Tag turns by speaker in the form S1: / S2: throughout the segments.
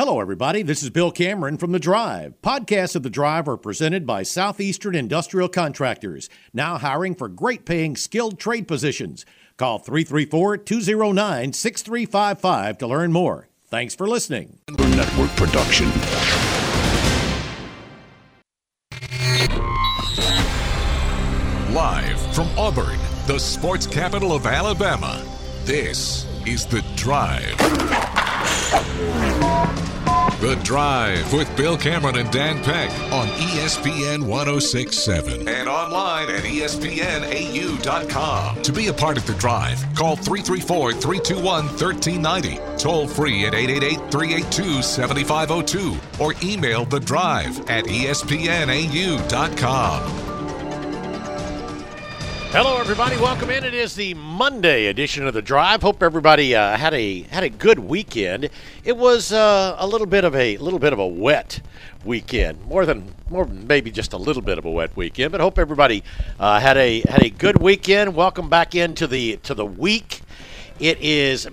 S1: Hello, everybody. This is Bill Cameron from The Drive. Podcasts of The Drive are presented by Southeastern Industrial Contractors, now hiring for great-paying skilled trade positions. Call 334-209-6355 to learn more. Thanks for listening.
S2: Network production.
S3: Live from Auburn, the sports capital of Alabama, this is The Drive. The Drive with Bill Cameron and Dan Peck on ESPN 106.7 and online at ESPNAU.com. To be a part of The Drive, call 334-321-1390, toll free at 888-382-7502, or email The Drive at ESPNAU.com.
S1: Hello, everybody. Welcome in. It is the Monday edition of The Drive. Hope everybody had a good weekend. It was a little bit of a wet weekend, more than maybe just a little bit of a wet weekend. But hope everybody had a good weekend. Welcome back into the week. It is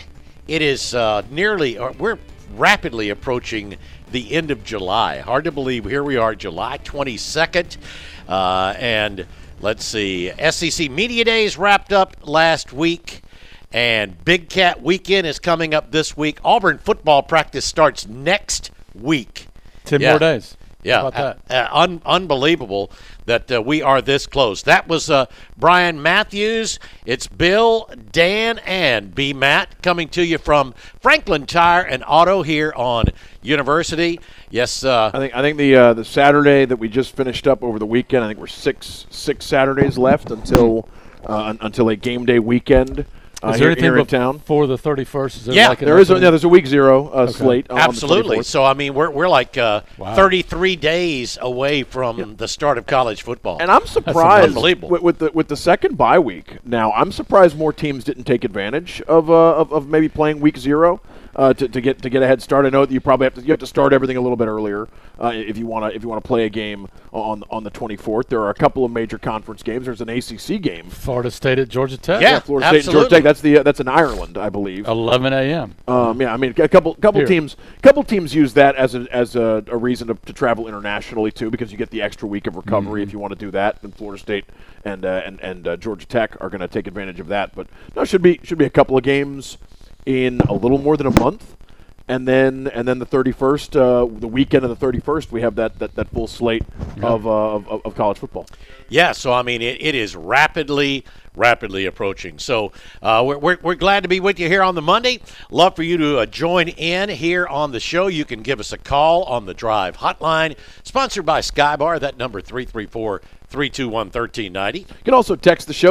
S1: we're rapidly approaching the end of July. Hard to believe. Here we are, July 22nd, and. Let's see, SEC Media Days wrapped up last week, and Big Cat Weekend is coming up this week. Auburn football practice starts next week.
S4: 10 more days.
S1: Yeah,
S4: how about that?
S1: Unbelievable that we are this close. That was Brian Matthews. It's Bill, Dan, and B. Matt coming to you from Franklin Tire and Auto here on University. Yes,
S5: I think the Saturday that we just finished up over the weekend. I think we're six Saturdays left until a game day weekend.
S4: Is there anything
S5: here in town
S4: for the 31st? Is there
S5: there's a week zero slate.
S1: Absolutely.
S5: On the 24th.
S1: So I mean, we're like 33 days away from the start of college football,
S5: and I'm surprised
S1: with
S5: the second bye week. Now I'm surprised more teams didn't take advantage of maybe playing week zero. To get a head start. I know that you probably have to start everything a little bit earlier if you want to play a game on the 24th. There are a couple of major conference games. There's an ACC game.
S4: Florida State at Georgia Tech.
S1: Yeah,
S5: Florida State and Georgia Tech. That's in Ireland, I believe.
S4: 11 a.m.
S5: Yeah, I mean a couple teams use that as a reason to travel internationally too, because you get the extra week of recovery if you want to do that. And Florida State and Georgia Tech are going to take advantage of that. But no, should be a couple of games in a little more than a month, and then the 31st, the weekend of the 31st, we have that full slate of college football.
S1: Yeah, so I mean it is rapidly approaching. So we're glad to be with you here on the Monday. Love for you to join in here on the show. You can give us a call on the Drive hotline, sponsored by Skybar. That number 334-321-1390.
S5: You can also text the show,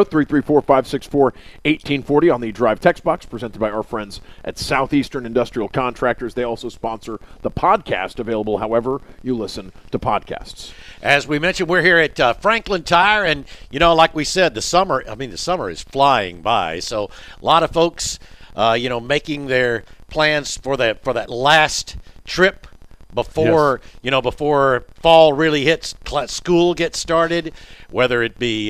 S5: 334-564-1840 on the Drive text box, presented by our friends at Southeastern Industrial Contractors. They also sponsor the podcast, available however you listen to podcasts.
S1: As we mentioned, we're here at Franklin Tire, and, like we said, the summer is flying by. So a lot of folks, making their plans for that last trip before fall really hits, school gets started, whether it be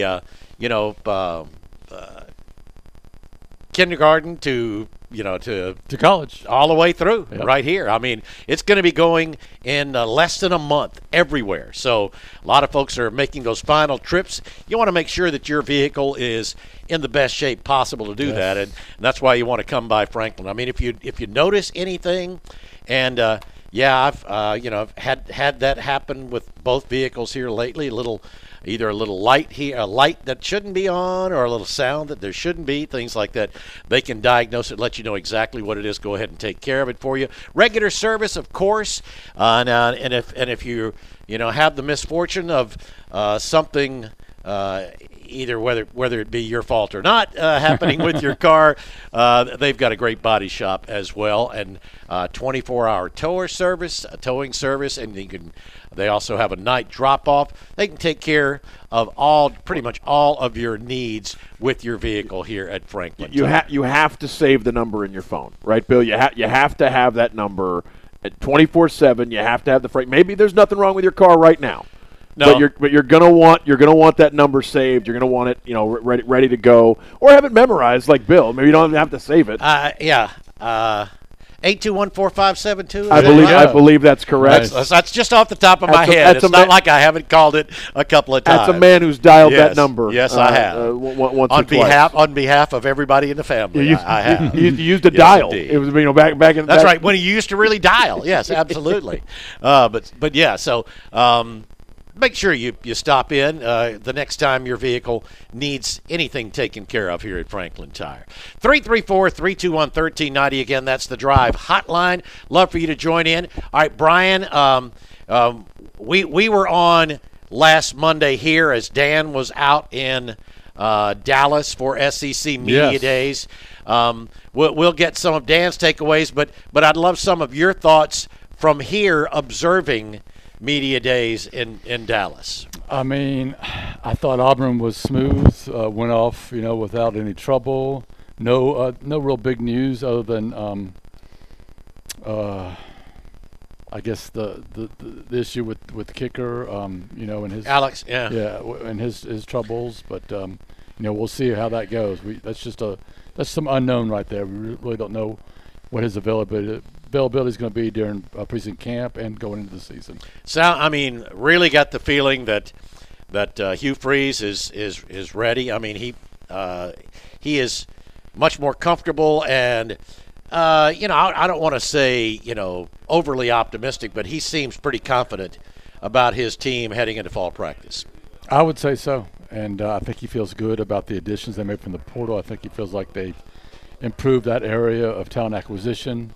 S1: kindergarten to
S4: college,
S1: all the way through right here. I mean, it's going to be going in less than a month everywhere. So a lot of folks are making those final trips. You want to make sure that your vehicle is in the best shape possible to do that, and that's why you want to come by Franklin. I mean, if you notice anything, and I've had that happen with both vehicles here lately. Either a little light here, a light that shouldn't be on, or a little sound that there shouldn't be, things like that. They can diagnose it, let you know exactly what it is. Go ahead and take care of it for you. Regular service, of course, and if you have the misfortune of something. Either whether it be your fault or not happening with your car, they've got a great body shop as well, and 24-hour towing service, and they also have a night drop-off. They can take care of pretty much all of your needs with your vehicle here at Franklin.
S5: You have to save the number in your phone, right, Bill? You have to have that number at 24/7. You have to have the freight. Maybe there's nothing wrong with your car right now. No. But you're gonna want that number saved. You're gonna want it, ready to go, or have it memorized like Bill. Maybe you don't have to save it.
S1: And 821-4572.
S5: I believe that's correct.
S1: That's just off the top of my head. It's not like I haven't called it a couple of times.
S5: That's a man who's dialed that number.
S1: Yes, I have.
S5: Once
S1: on behalf of everybody in the family. I have.
S5: You used a dial.
S1: Indeed.
S5: It was back in.
S1: That's right. When you used to really dial. Yes, absolutely. But yeah. So. Make sure you stop in the next time your vehicle needs anything taken care of here at Franklin Tire. 334-321-1390. Again, that's the Drive hotline. Love for you to join in. All right, Brian, we were on last Monday here as Dan was out in Dallas for SEC Media Days. We'll get some of Dan's takeaways, but I'd love some of your thoughts from here observing Media Days in Dallas.
S4: I mean, I thought Auburn was smooth, went off, without any trouble. No real big news other than, I guess the issue with the kicker, and his
S1: Alex,
S4: and his troubles. But we'll see how that goes. That's some unknown right there. We really don't know what his availability is going to be during preseason camp and going into the season.
S1: Really got the feeling that Hugh Freeze is ready. I mean, he is much more comfortable and I don't want to say overly optimistic, but he seems pretty confident about his team heading into fall practice.
S4: I would say so, and I think he feels good about the additions they made from the portal. I think he feels like they improved that area of talent acquisition.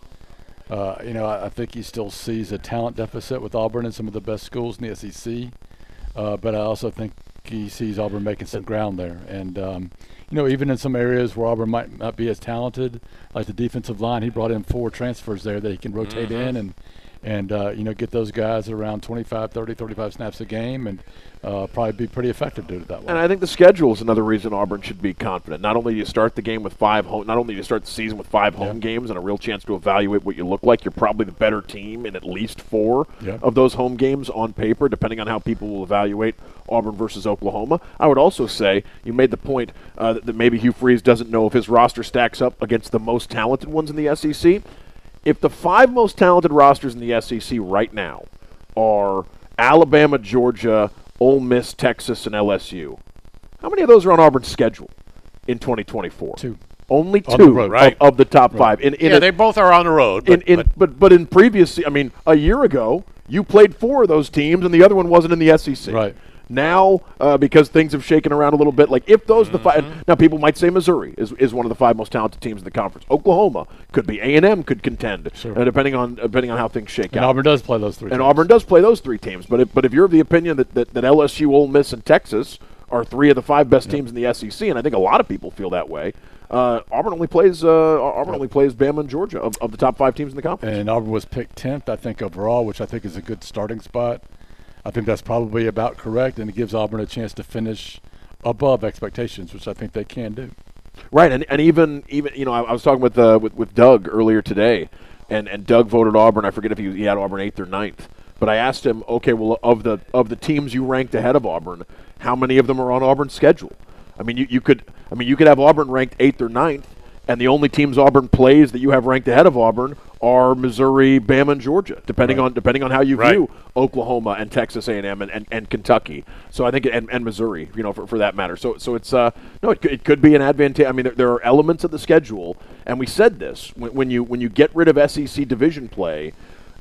S4: I think he still sees a talent deficit with Auburn and some of the best schools in the SEC. But I also think he sees Auburn making some ground there. And, even in some areas where Auburn might not be as talented, like the defensive line, he brought in 4 transfers there that he can rotate in and get those guys around 25, 30, 35 snaps a game and probably be pretty effective doing it that way.
S5: And I think the schedule is another reason Auburn should be confident. Not only do you start the game with not only do you start the season with 5 home games and a real chance to evaluate what you look like, you're probably the better team in at least 4 of those home games on paper, depending on how people will evaluate Auburn versus Oklahoma. I would also say you made the point that maybe Hugh Freeze doesn't know if his roster stacks up against the most talented ones in the SEC. If the 5 most talented rosters in the SEC right now are Alabama, Georgia, Ole Miss, Texas, and LSU, how many of those are on Auburn's schedule in 2024?
S4: 2.
S5: Only 2
S1: right.
S5: of the top 5.
S1: They both are on the road.
S5: But in previous, a year ago, you played 4 of those teams, and the other one wasn't in the SEC.
S4: Right.
S5: Now, because things have shaken around a little bit, like if those are the 5, now people might say Missouri is one of the 5 most talented teams in the conference. Oklahoma could be, A&M could contend, depending on how things shake out.
S4: Auburn does play those 3 teams.
S5: Auburn does play those 3 teams. But if you're of the opinion that LSU, Ole Miss, and Texas are 3 of the 5 best teams in the SEC, and I think a lot of people feel that way, Auburn only plays Bama and Georgia of the top 5 teams in the conference.
S4: And Auburn was picked 10th, I think, overall, which I think is a good starting spot. I think that's probably about correct, and it gives Auburn a chance to finish above expectations, which I think they can do.
S5: Right, and even I was talking with Doug earlier today, and Doug voted Auburn. I forget if he had Auburn 8th or 9th, but I asked him, okay, well, of the teams you ranked ahead of Auburn, how many of them are on Auburn's schedule? I mean, you could have Auburn ranked 8th or 9th, and the only teams Auburn plays that you have ranked ahead of Auburn are Missouri, Bama, and Georgia, depending on how you view Oklahoma and Texas A&M and Kentucky. So I think and Missouri, for that matter. So it's it could be an advantage. I mean, there are elements of the schedule, and we said this when you get rid of SEC division play,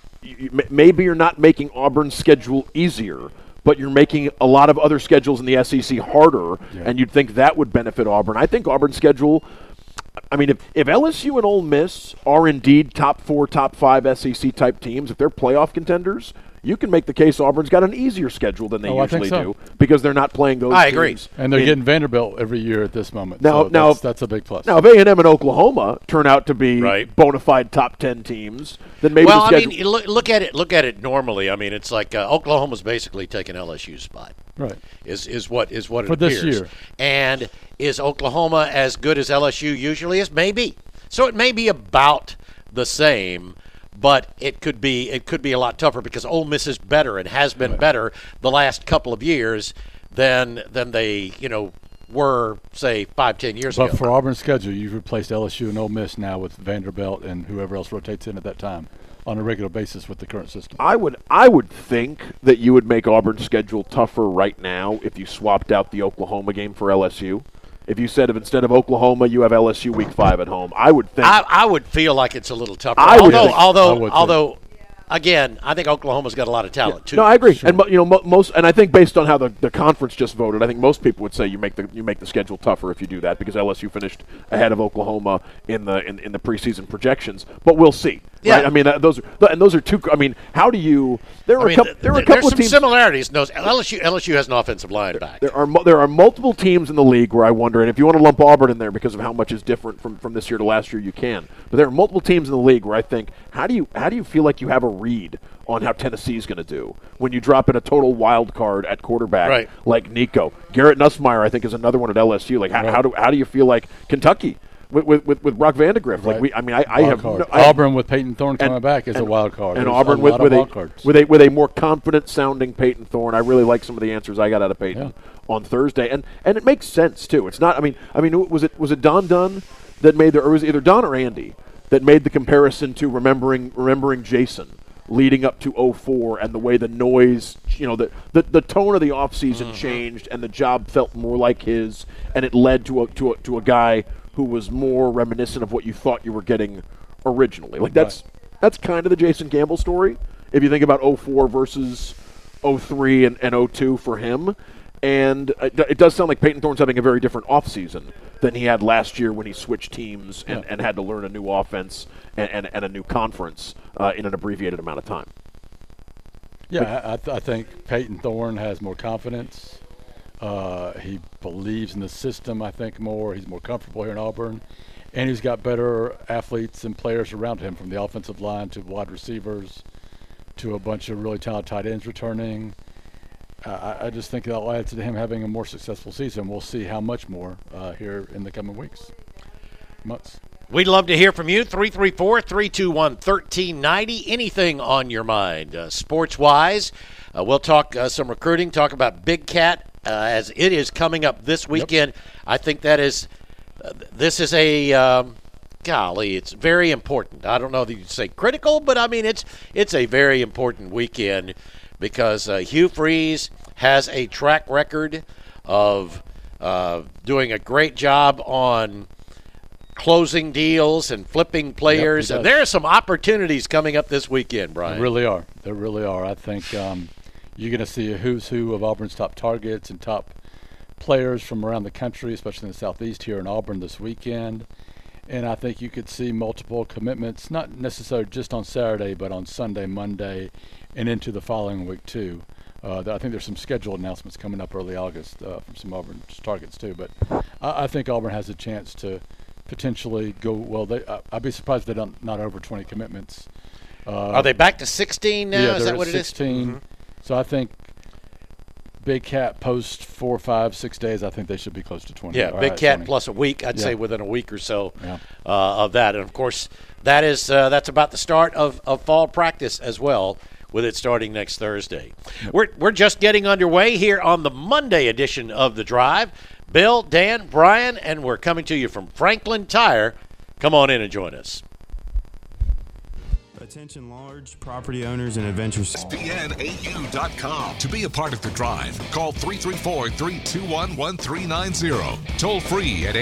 S5: maybe you're not making Auburn's schedule easier, but you're making a lot of other schedules in the SEC harder, and you'd think that would benefit Auburn. I think Auburn's schedule. I mean, if LSU and Ole Miss are indeed top 4, top 5 SEC type teams, if they're playoff contenders, you can make the case Auburn's got an easier schedule than they usually do because they're not playing those teams. I
S1: agree.
S4: And they're getting Vanderbilt every year at this moment.
S5: Now,
S4: that's a big plus.
S5: Now, if A&M and Oklahoma turn out to be bona fide top 10 teams, then maybe the schedule.
S1: I mean, look at it normally. I mean, it's like Oklahoma's basically taking LSU's spot.
S4: Right.
S1: Is what it
S4: for
S1: appears.
S4: This year.
S1: And is Oklahoma as good as LSU usually is? Maybe. So it may be about the same, but it could be a lot tougher because Ole Miss is better and has been better the last couple of years than they were, say, 5-10 years
S4: But
S1: ago.
S4: for Auburn's schedule, you've replaced LSU and Ole Miss now with Vanderbilt and whoever else rotates in at that time on a regular basis with the current system.
S5: I would think that you would make Auburn's schedule tougher right now if you swapped out the Oklahoma game for LSU. If you said if instead of Oklahoma you have LSU week 5 at home, I would think
S1: I would feel like it's a little tougher.
S5: I would think-
S1: Although, again, I think Oklahoma's got a lot of talent too.
S5: No, I agree. Sure. And most, and I think based on how the conference just voted, I think most people would say you make the schedule tougher if you do that because LSU finished ahead of Oklahoma in the preseason projections. But we'll see.
S1: Yeah.
S5: Right? I mean, those are two. I mean, how do you? There are a couple
S1: there's
S5: of
S1: some
S5: teams.
S1: similarities. No, LSU has an offensive line back.
S5: There are multiple teams in the league where I wonder, and if you want to lump Auburn in there because of how much is different from this year to last year, you can. But there are multiple teams in the league where I think, how do you feel like you have a read on how Tennessee's going to do when you drop in a total wild card at quarterback like Nico? Garrett Nussmeier, I think, is another one at LSU. Like how do you feel like Kentucky? With Brock Vandegrift, I have
S4: Auburn with Peyton Thorne coming back is a wild card,
S5: and Auburn with a more confident sounding Peyton Thorne. I really like some of the answers I got out of Peyton on Thursday, and it makes sense too. It's not. I mean, was it Don Dunn that made or was it either Don or Andy that made the comparison to remembering Jason leading up to 04 and the way the noise, the tone of the offseason changed and the job felt more like his, and it led to a guy who was more reminiscent of what you thought you were getting originally. Like that's kind of the Jason Campbell story. If you think about 04 versus 03 and 02 for him. And it does sound like Peyton Thorne's having a very different offseason than he had last year when he switched teams and had to learn a new offense and a new conference in an abbreviated amount of time.
S4: Yeah, I think Peyton Thorne has more confidence. He believes in the system, I think, more. He's more comfortable here in Auburn. And he's got better athletes and players around him, from the offensive line to wide receivers to a bunch of really talented tight ends returning. I just think that'll add to him having a more successful season. We'll see how much more here in the coming months.
S1: We'd love to hear from you, 334-321-1390. Anything on your mind, sports-wise. We'll talk some recruiting, talk about Big Cat as it is coming up this weekend. Yep. I think that is this is a golly, it's very important. I don't know that you'd say critical, but I mean it's a very important weekend because Hugh Freeze has a track record of doing a great job on closing deals and flipping players. And there are some opportunities coming up this weekend, Brian.
S4: There really are. I think you're going to see a who's who of Auburn's top targets and top players from around the country, especially in the Southeast here in Auburn this weekend. And I think you could see multiple commitments, not necessarily just on Saturday, but on Sunday, Monday, and into the following week too. I think there's some scheduled announcements coming up early August from some Auburn targets too. But I think Auburn has a chance to potentially go well. I'd be surprised if they don't not over 20 commitments.
S1: Are they back to 16 now?
S4: Yeah,
S1: is that what
S4: 16.
S1: it is? Mm-hmm.
S4: So I think Big Cat post 4, 5, 6 days. I think they should be close to 20.
S1: Yeah, Big Cat 20. Plus a week. I'd say within a week or so of that. And of course, that's about the start of fall practice as well, with it starting next Thursday. We're just getting underway here on the Monday edition of The Drive. Bill, Dan, Brian, and we're coming to you from Franklin Tire. Come on in and join us.
S2: Attention large property owners and adventures.
S3: ESPNAU.com. To be a part of The Drive, call 334-321-1390. Toll free at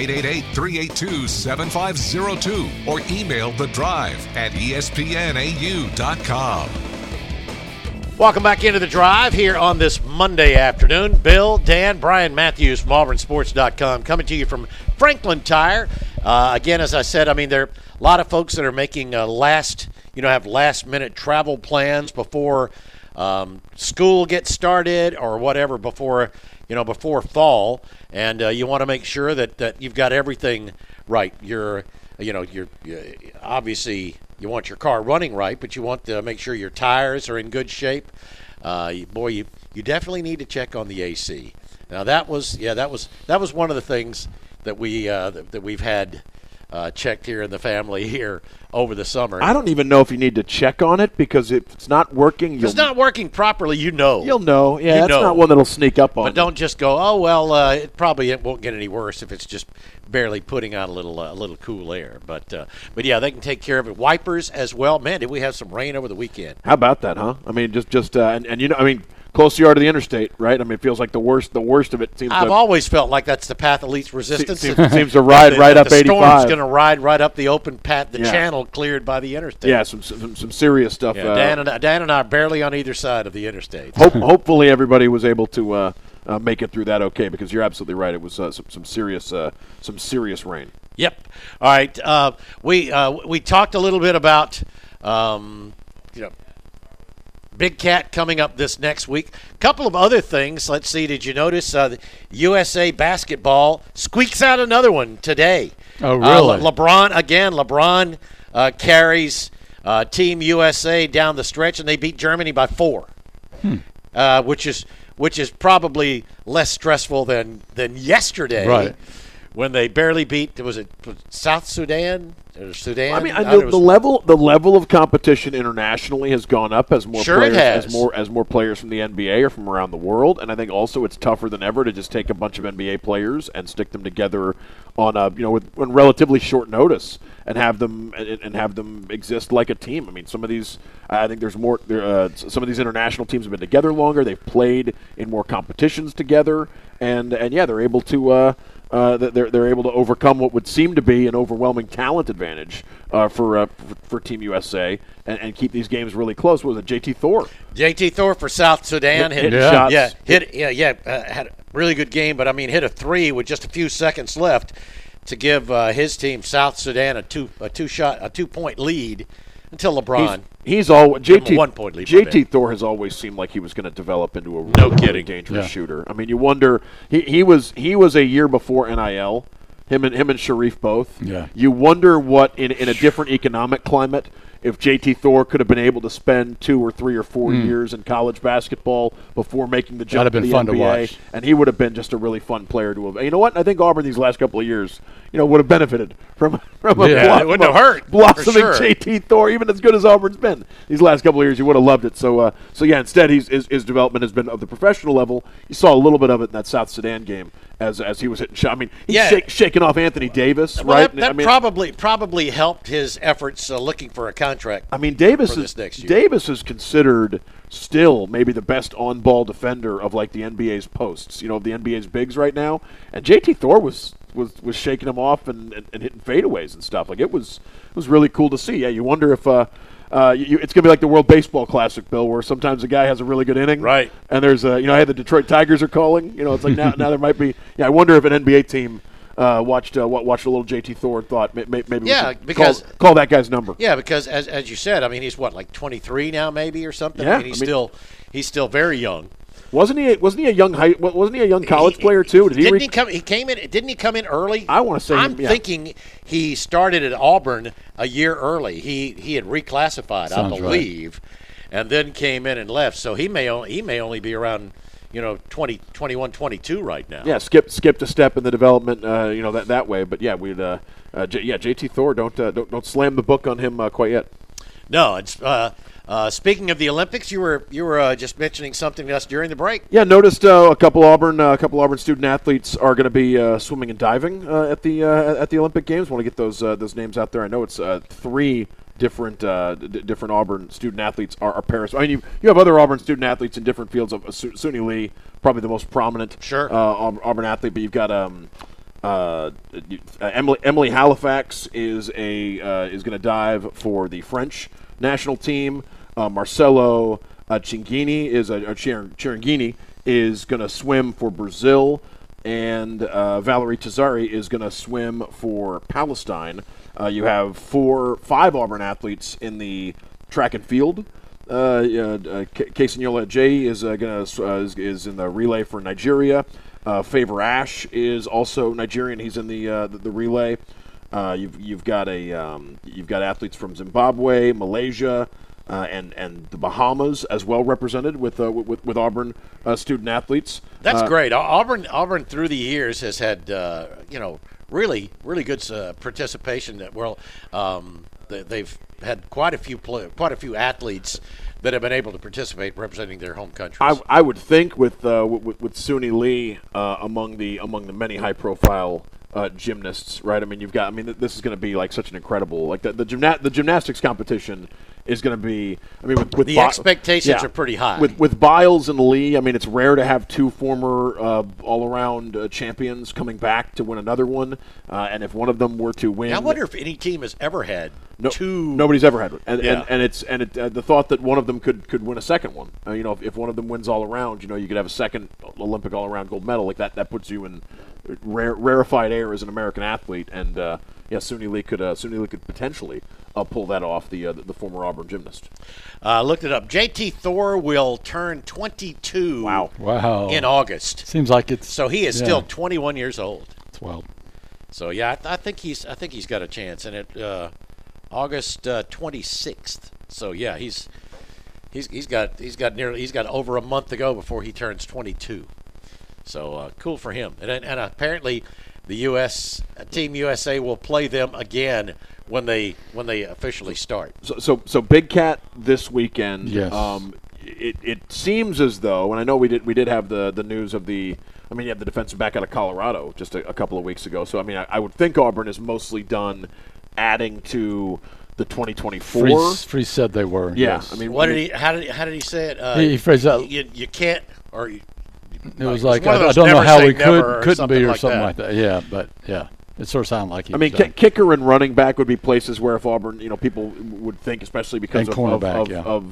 S3: 888-382-7502 or email The Drive at ESPNAU.com.
S1: Welcome back into The Drive here on this Monday afternoon. Bill, Dan, Brian Matthews from AuburnSports.com coming to you from Franklin Tire. Again, as I said, I mean, there are a lot of folks that are making have last-minute travel plans before school gets started or whatever, before fall, and you want to make sure that you've got everything right. You're obviously you want your car running right, but you want to make sure your tires are in good shape. You definitely need to check on the AC. Now that was one of the things that we've had checked here in the family here over the summer.
S5: I don't even know if you need to check on it, because if it's not working,
S1: If it's not working properly, you know.
S5: you'll know. Yeah,
S1: You
S5: that's
S1: know.
S5: not one that'll sneak up on
S1: But
S5: you.
S1: don't just go, oh, well, it won't get any worse if it's just barely putting out a little cool air. But yeah, they can take care of it. Wipers as well. Man, did we have some rain over the weekend?
S5: How about that, huh? I mean, and you know, I mean, close you are to the interstate, right? I mean, it feels like the worst of it seems
S1: I've
S5: to
S1: always felt like that's the path of least resistance.
S5: seems to ride right up
S1: the
S5: 85.
S1: storm's going to ride right up the open path, the
S5: Yeah.
S1: channel cleared by the interstate.
S5: Yeah, some serious stuff.
S1: Yeah, Dan and I are barely on either side of the interstate.
S5: Hopefully everybody was able to make it through that okay, because you're absolutely right. It was some serious rain.
S1: Yep. All right. We talked a little bit about Big Cat coming up this next week. Couple of other things. Let's see. Did you notice the USA basketball squeaks out another one today?
S4: Oh, really?
S1: LeBron carries Team USA down the stretch, and they beat Germany by 4, which is probably less stressful than yesterday,
S4: Right.
S1: when they barely beat. Was it South Sudan? Or Sudan?
S5: I mean, the level of competition internationally has gone up as more
S1: Sure it
S5: players
S1: has.
S5: as more players from the NBA or from around the world, and I think also it's tougher than ever to just take a bunch of NBA players and stick them together on a on relatively short notice and have them exist like a team. I mean, some of these I think there's more. Some of these international teams have been together longer. They've played in more competitions together, and yeah, they're able to. They're able to overcome what would seem to be an overwhelming talent advantage for Team USA and keep these games really close. What was it, JT Thor?
S1: JT Thor for South Sudan
S5: Hit shots.
S1: had a really good game, but I mean, hit a 3 with just a few seconds left to give his team South Sudan a 2-point lead until LeBron.
S5: He's all JT.
S1: A 1-point lead, my bad.
S5: JT Thor has always seemed like he was going to develop into a
S1: No
S5: really
S1: kidding.
S5: dangerous shooter. I mean, you wonder he was a year before NIL. Him and Sharif both.
S4: Yeah.
S5: You wonder what in a different economic climate, if JT Thor could have been able to spend 2 or 3 or 4 years in college basketball before making the jump
S4: That'd have
S5: to
S4: been
S5: the
S4: fun to
S5: NBA,
S4: watch.
S5: and he would have been just a really fun player to have. You know what? I think Auburn these last couple of years, would have benefited from a
S1: it wouldn't have hurt,
S5: blossoming
S1: for sure.
S5: JT Thor, even as good as Auburn's been these last couple of years. You would have loved it. So yeah. Instead, his development has been of the professional level. You saw a little bit of it in that South Sudan game as he was hitting shots. I mean, he's shaking off Anthony Davis,
S1: Well,
S5: right?
S1: that probably helped his efforts looking for a contract.
S5: I mean, Davis
S1: for this next year.
S5: Davis is considered still maybe the best on-ball defender of like the NBA's posts, the NBA's bigs right now. And JT Thor was shaking him off and hitting fadeaways and stuff. Like it was really cool to see. Yeah, you wonder if it's gonna be like the World Baseball Classic, Bill, where sometimes a guy has a really good inning,
S1: Right.
S5: And there's hey, the Detroit Tigers are calling. It's like now there might be. Yeah, I wonder if an NBA team watched a little JT Thor and thought maybe we should
S1: because
S5: call that guy's number.
S1: Yeah, because as you said, I mean, he's like 23 now, maybe, or something.
S5: Yeah,
S1: I mean, he's still very young.
S5: Wasn't he a young college player too?
S1: Didn't he come in early?
S5: I want to say
S1: I'm thinking he started at Auburn a year early. He had reclassified,
S4: Sounds
S1: I believe, and then came in and left. So he may only be around 20, 21, 22 right now.
S5: Yeah, skipped a step in the development, that way. But yeah, JT Thor, don't slam the book on him quite yet.
S1: No, it's speaking of the Olympics, you were just mentioning something to us during the break.
S5: Yeah, noticed a couple Auburn student athletes are going to be swimming and diving at the Olympic Games. Want to get those names out there. I know it's 3 different Auburn student athletes are Paris. I mean, you have other Auburn student athletes in different fields. Of Suni Lee, probably the most prominent Auburn athlete, but you've got Emily Halifax is going to dive for the French national team. Marcelo Ciringhini is going to swim for Brazil, and Valerie Tezzari is going to swim for Palestine. You have 5 Auburn athletes in the track and field. Kesenyola J is in the relay for Nigeria. Favor Ash is also Nigerian. He's in the relay. You've got athletes from Zimbabwe, Malaysia, and the Bahamas as well represented with Auburn student athletes.
S1: That's great. Auburn through the years has had really good participation. They've had quite a few athletes that have been able to participate representing their home countries.
S5: I would think with Suni Lee among the many high profile gymnasts, right? I mean, this is going to be like such an incredible, like the gymnastics competition is going to be. I mean, with
S1: the expectations are pretty high.
S5: With Biles and Lee, I mean, it's rare to have two former all-around champions coming back to win another one, and if one of them were to win,
S1: I wonder if any team has ever had two.
S5: Nobody's ever had one, and
S1: Yeah.
S5: the thought that one of them could win a second one. If one of them wins all around, you could have a second Olympic all-around gold medal like that. That puts you in rarefied air as an American athlete, and Suni Lee could potentially pull that off. The former Auburn gymnast.
S1: Looked it up. JT Thor will turn 22.
S4: Wow.
S1: In August.
S4: Seems like it's
S1: So he is still 21 years old.
S4: It's wild.
S1: So yeah, I think he's got a chance, and it August 26th. So yeah, he's got over a month to go before he turns 22. So cool for him, and apparently the Team USA will play them again when they officially start.
S5: So Big Cat this weekend.
S4: Yes.
S5: It seems as though, and I know we did have the news of you have the defensive back out of Colorado just a couple of weeks ago. So I would think Auburn is mostly done adding to the 2024.
S4: Freeze said they were.
S5: Yeah.
S4: Yes.
S1: How did he say it?
S4: He phrased that.
S1: You can't, or
S4: It was like
S1: one of
S4: I
S1: those
S4: don't know
S1: never
S4: how
S1: say
S4: we
S1: never or
S4: couldn't be or
S1: like
S4: something
S1: that.
S4: like that. Yeah, but yeah, it sort of sounded like he was done.
S5: Kicker and running back would be places where if Auburn, people would think, especially because
S4: And
S5: of
S4: cornerback,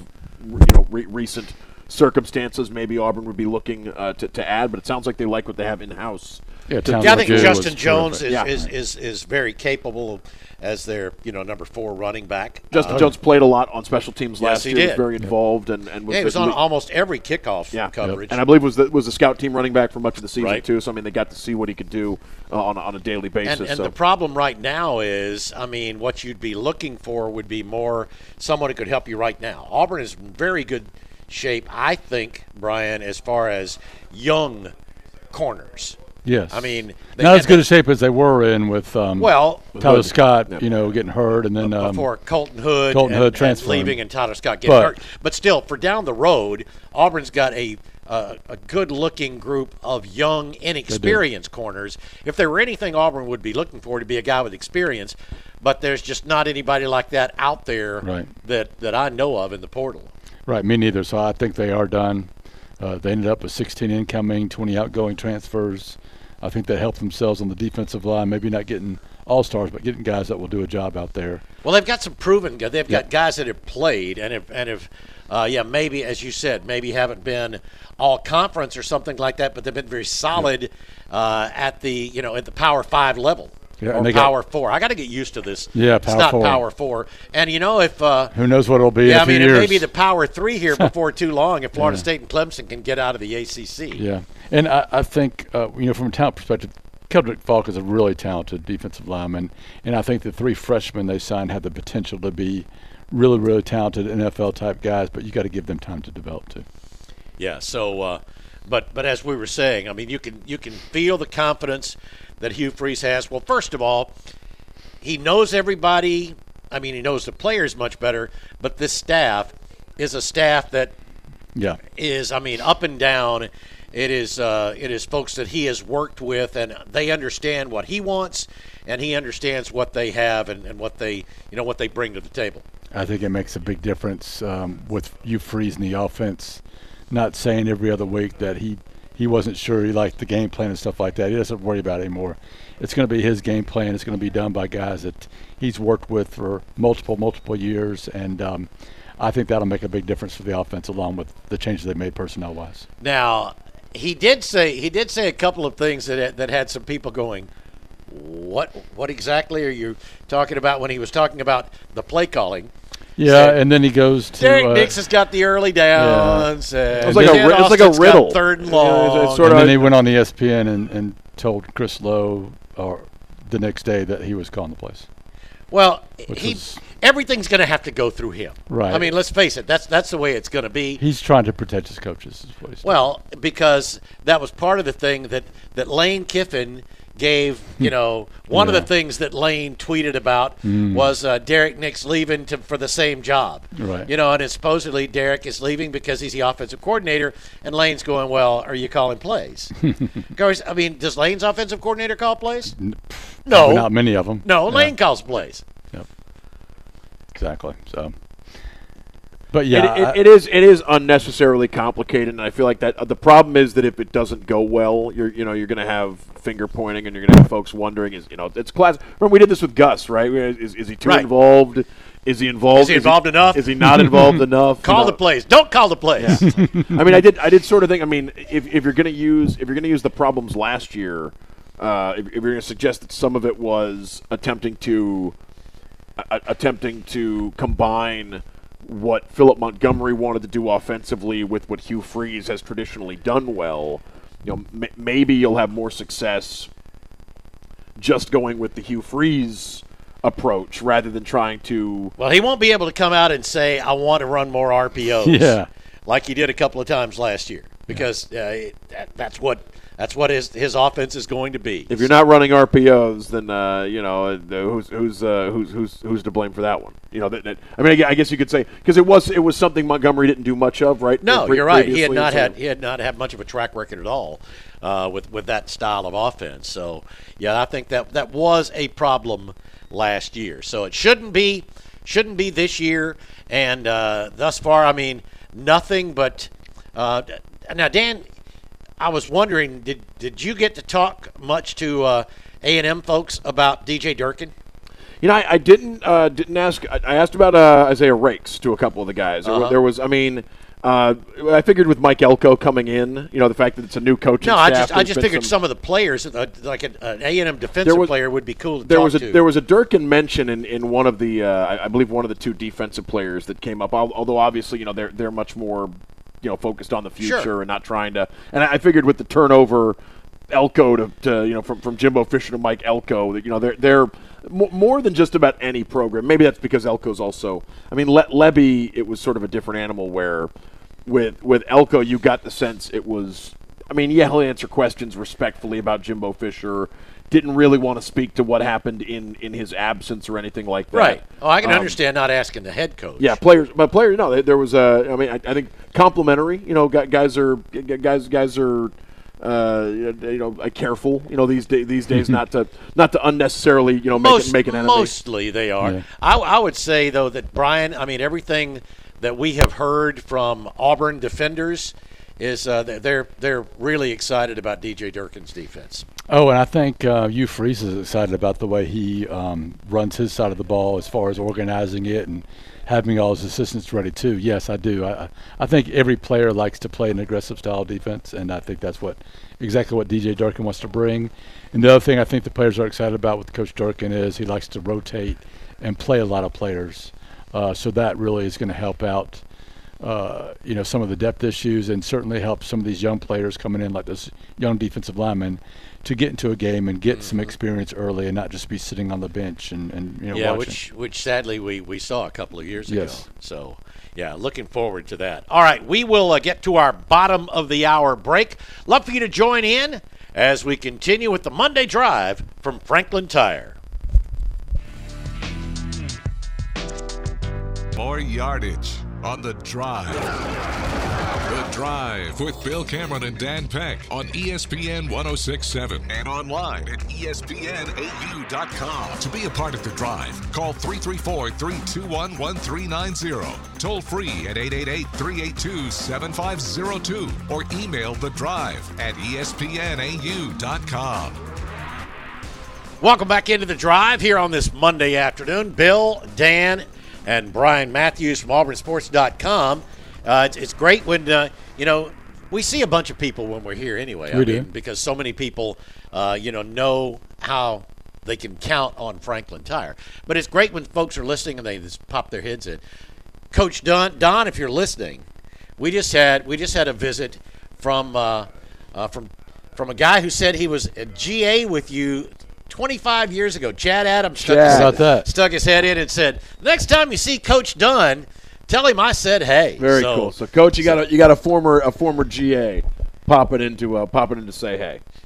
S5: recent circumstances, maybe Auburn would be looking to add. But it sounds like they like what they have in house.
S4: Yeah,
S1: Yeah, I think
S4: Townsend
S1: Justin
S4: was
S1: Jones
S4: terrific.
S1: is very capable as their number 4 running back.
S5: Justin Jones played a lot on special teams
S1: Yes,
S5: last
S1: he
S5: year. Was
S1: did.
S5: very involved and was.
S1: Yeah, he was
S5: the
S1: on
S5: lead-
S1: almost every kickoff coverage.
S5: And I believe was the scout team running back for much of the season
S1: Right.
S5: too. So they got to see what he could do on a daily basis.
S1: And the problem right now is, what you'd be looking for would be more someone who could help you right now. Auburn is in very good shape, I think, Brian, as far as young corners.
S4: Yes.
S1: Not
S4: as good a shape as they were in with Tyler
S5: Hood.
S4: Scott, getting hurt, and then
S1: before Colton Hood,
S4: and
S1: transferring, leaving, and Tyler Scott getting hurt. But still, for down the road, Auburn's got a good-looking group of young, inexperienced corners. If there were anything Auburn would be looking for, to be a guy with experience, but there's just not anybody like that out there that I know of in the portal.
S4: Right, me neither. So I think they are done. They ended up with 16 incoming, 20 outgoing transfers. I think they helped themselves on the defensive line, maybe not getting all-stars, but getting guys that will do a job out there.
S1: Well, they've got some proven guys. They've got guys that have played and have maybe, as you said, maybe haven't been all conference or something like that, but they've been very solid at the at the Power 5 level.
S4: Yeah,
S1: or Power 4. I got to get used to this.
S4: Yeah,
S1: it's
S4: Power
S1: not
S4: 4.
S1: Power 4. And if
S4: who knows what it'll be in a few
S1: it
S4: years.
S1: may be the Power 3 here before too long if Florida State and Clemson can get out of the ACC.
S4: Yeah, and I think from a talent perspective, Keldrick Falk is a really talented defensive lineman, and I think the 3 freshmen they signed have the potential to be really, really talented NFL-type guys, but you got to give them time to develop too.
S1: Yeah. So, but as we were saying, you can feel the confidence that Hugh Freeze has. Well, first of all, he knows everybody. He knows the players much better. But this staff is a staff that is, up and down. It is folks that he has worked with, and they understand what he wants, and he understands what they have and what they bring to the table.
S4: I think it makes a big difference with Hugh Freeze in the offense. Not saying every other week that he wasn't sure he liked the game plan and stuff like that. He doesn't worry about it anymore. It's going to be his game plan. It's going to be done by guys that he's worked with for multiple years, and I think that'll make a big difference for the offense, along with the changes they made personnel-wise.
S1: Now, he did say a couple of things that had some people going, what exactly are you talking about when he was talking about the play calling?
S4: Yeah, and then he goes to
S1: Derek Nix has got the early downs.
S5: It's like a riddle.
S1: Third and long.
S5: It's sort
S4: and
S5: of,
S4: then he went on ESPN and told Chris Lowe the next day that he was calling the plays.
S1: Well, everything's going to have to go through him.
S4: Right.
S1: Let's face it. That's the way it's going to be.
S4: He's trying to protect his coaches. Is what he's doing.
S1: Well, because that was part of the thing that Lane Kiffin gave, one of the things that Lane tweeted about was Derek Nix leaving for the same job.
S4: Right.
S1: And it's supposedly Derek is leaving because he's the offensive coordinator, and Lane's going, well, are you calling plays? Does Lane's offensive coordinator call plays? No.
S4: Not many of them.
S1: No, Lane calls plays.
S4: Yep. Exactly. So. But yeah,
S5: it is unnecessarily complicated, and I feel like that the problem is that if it doesn't go well, you're going to have finger pointing, and you're going to have folks wondering, it's class. Remember we did this with Gus, right? Is he too involved? Is he involved?
S1: Is he involved enough?
S5: Is he not involved enough?
S1: Call the plays. Don't call the plays.
S5: Yeah. I did sort of think. If you're going to use the problems last year, if you're going to suggest that some of it was attempting to combine what Philip Montgomery wanted to do offensively with what Hugh Freeze has traditionally done well, maybe you'll have more success just going with the Hugh Freeze approach rather than trying to.
S1: Well, he won't be able to come out and say, I want to run more RPOs like he did a couple of times last year because that's what his offense is going to be.
S5: If you're not running RPOs, then who's to blame for that one? I guess you could say because it was something Montgomery didn't do much of, right?
S1: No, you're right. He had not had much of a track record at all with that style of offense. So yeah, I think that was a problem last year. So it shouldn't be this year. And thus far, nothing but now, Dan. I was wondering, did you get to talk much to A&M folks about DJ Durkin?
S5: I didn't ask. I asked about Isaiah Rakes to a couple of the guys. There was, I figured with Mike Elko coming in, the fact that it's a new coaching staff.
S1: I just figured some of the players, like an A&M defensive player, would be cool to talk to.
S5: There was a Durkin mention in one of the, I believe one of the two defensive players that came up. Although obviously, they're much more. Focused on the future and not trying to. And I figured with the turnover, Elko to from Jimbo Fisher to Mike Elko, that they're more than just about any program. Maybe that's because Elko's also. Levy, it was sort of a different animal where with Elko you got the sense it was. He'll answer questions respectfully about Jimbo Fisher. Didn't really want to speak to what happened in his absence or anything like that.
S1: Right. Oh, I can understand not asking the head coach.
S5: Yeah, players. No, there was I think complimentary. Guys are careful. These days not to unnecessarily make an enemy.
S1: Mostly they are. Yeah. I would say though that Brian. Everything that we have heard from Auburn defenders is they're really excited about DJ Durkin's defense.
S4: Oh, and I think Hugh Freeze is excited about the way he runs his side of the ball as far as organizing it and having all his assistants ready too. Yes, I do. I think every player likes to play an aggressive style defense, and I think that's exactly what DJ Durkin wants to bring. And the other thing I think the players are excited about with Coach Durkin is he likes to rotate and play a lot of players. So that really is going to help out some of the depth issues and certainly help some of these young players coming in like this young defensive lineman to get into a game and get some experience early and not just be sitting on the bench and watching.
S1: which sadly we saw a couple of years ago. So yeah, looking forward to that. All right, we will get to our bottom of the hour break. Love for you to join in as we continue with the Monday Drive from Franklin Tire.
S3: More yardage on The Drive. The Drive with Bill Cameron and Dan Peck on ESPN 106.7 and online at ESPNAU.com. To be a part of The Drive, call 334-321-1390. Toll free at 888-382-7502 or email The Drive at ESPNAU.com.
S1: Welcome back into The Drive here on this Monday afternoon. Bill, Dan, and Brian Matthews from AuburnSports.com. It's great when, we see a bunch of people when we're here anyway.
S4: We do.
S1: Because so many people, know how they can count on Franklin Tire. But it's great when folks are listening and they just pop their heads in. Coach Don, if you're listening, we just had a visit from a guy who said he was a GA with you 25 years ago. Chad Adams stuck his head in and said, next time you see Coach Dunn, tell him I said hey.
S5: Very cool. So Coach, you got a former GA popping in to say hey.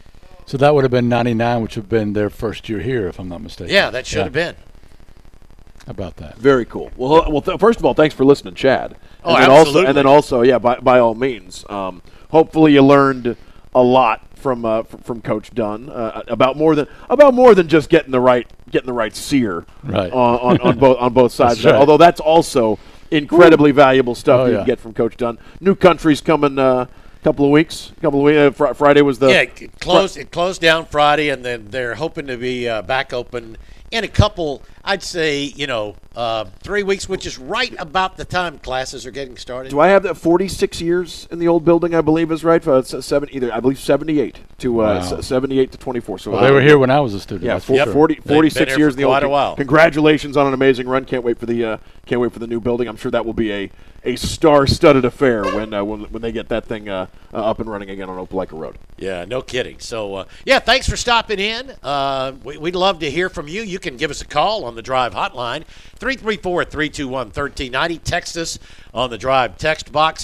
S4: So that would have been 99, which would have been their first year here, if I'm not mistaken.
S1: Yeah, that should have been.
S4: How about that?
S5: Very cool. Well, first of all, thanks for listening, Chad.
S1: Oh,
S5: and then
S1: absolutely.
S5: And then also, yeah, by all means, hopefully you learned a lot from Coach Dunn about more than just getting the right sear
S4: Right.
S5: on both sides.
S4: That's right.
S5: Although that's also incredibly valuable stuff you
S4: yeah.
S5: can get from Coach Dunn. New country's coming. Couple of weeks. Friday was the
S1: It closed down Friday, and then they're hoping to be back open in a couple. I'd say 3 weeks, which is right about the time classes are getting started.
S5: Do I have that 46 years in the old building? I believe is right. I believe 78 to
S4: Wow.
S5: 78 to 24. So
S4: Well, they were here when I was a student.
S5: Yeah,
S4: that's for sure.
S5: 46
S1: here
S5: years
S1: for
S5: in the old.
S1: quite a while.
S5: Congratulations on an amazing run. Can't wait for the new building. I'm sure that will be a star-studded affair when they get that thing up and running again on Opelika Road.
S1: Yeah, no kidding. So, thanks for stopping in. We'd love to hear from you. You can give us a call on the Drive hotline, 334-321-1390. Text us on the Drive text box,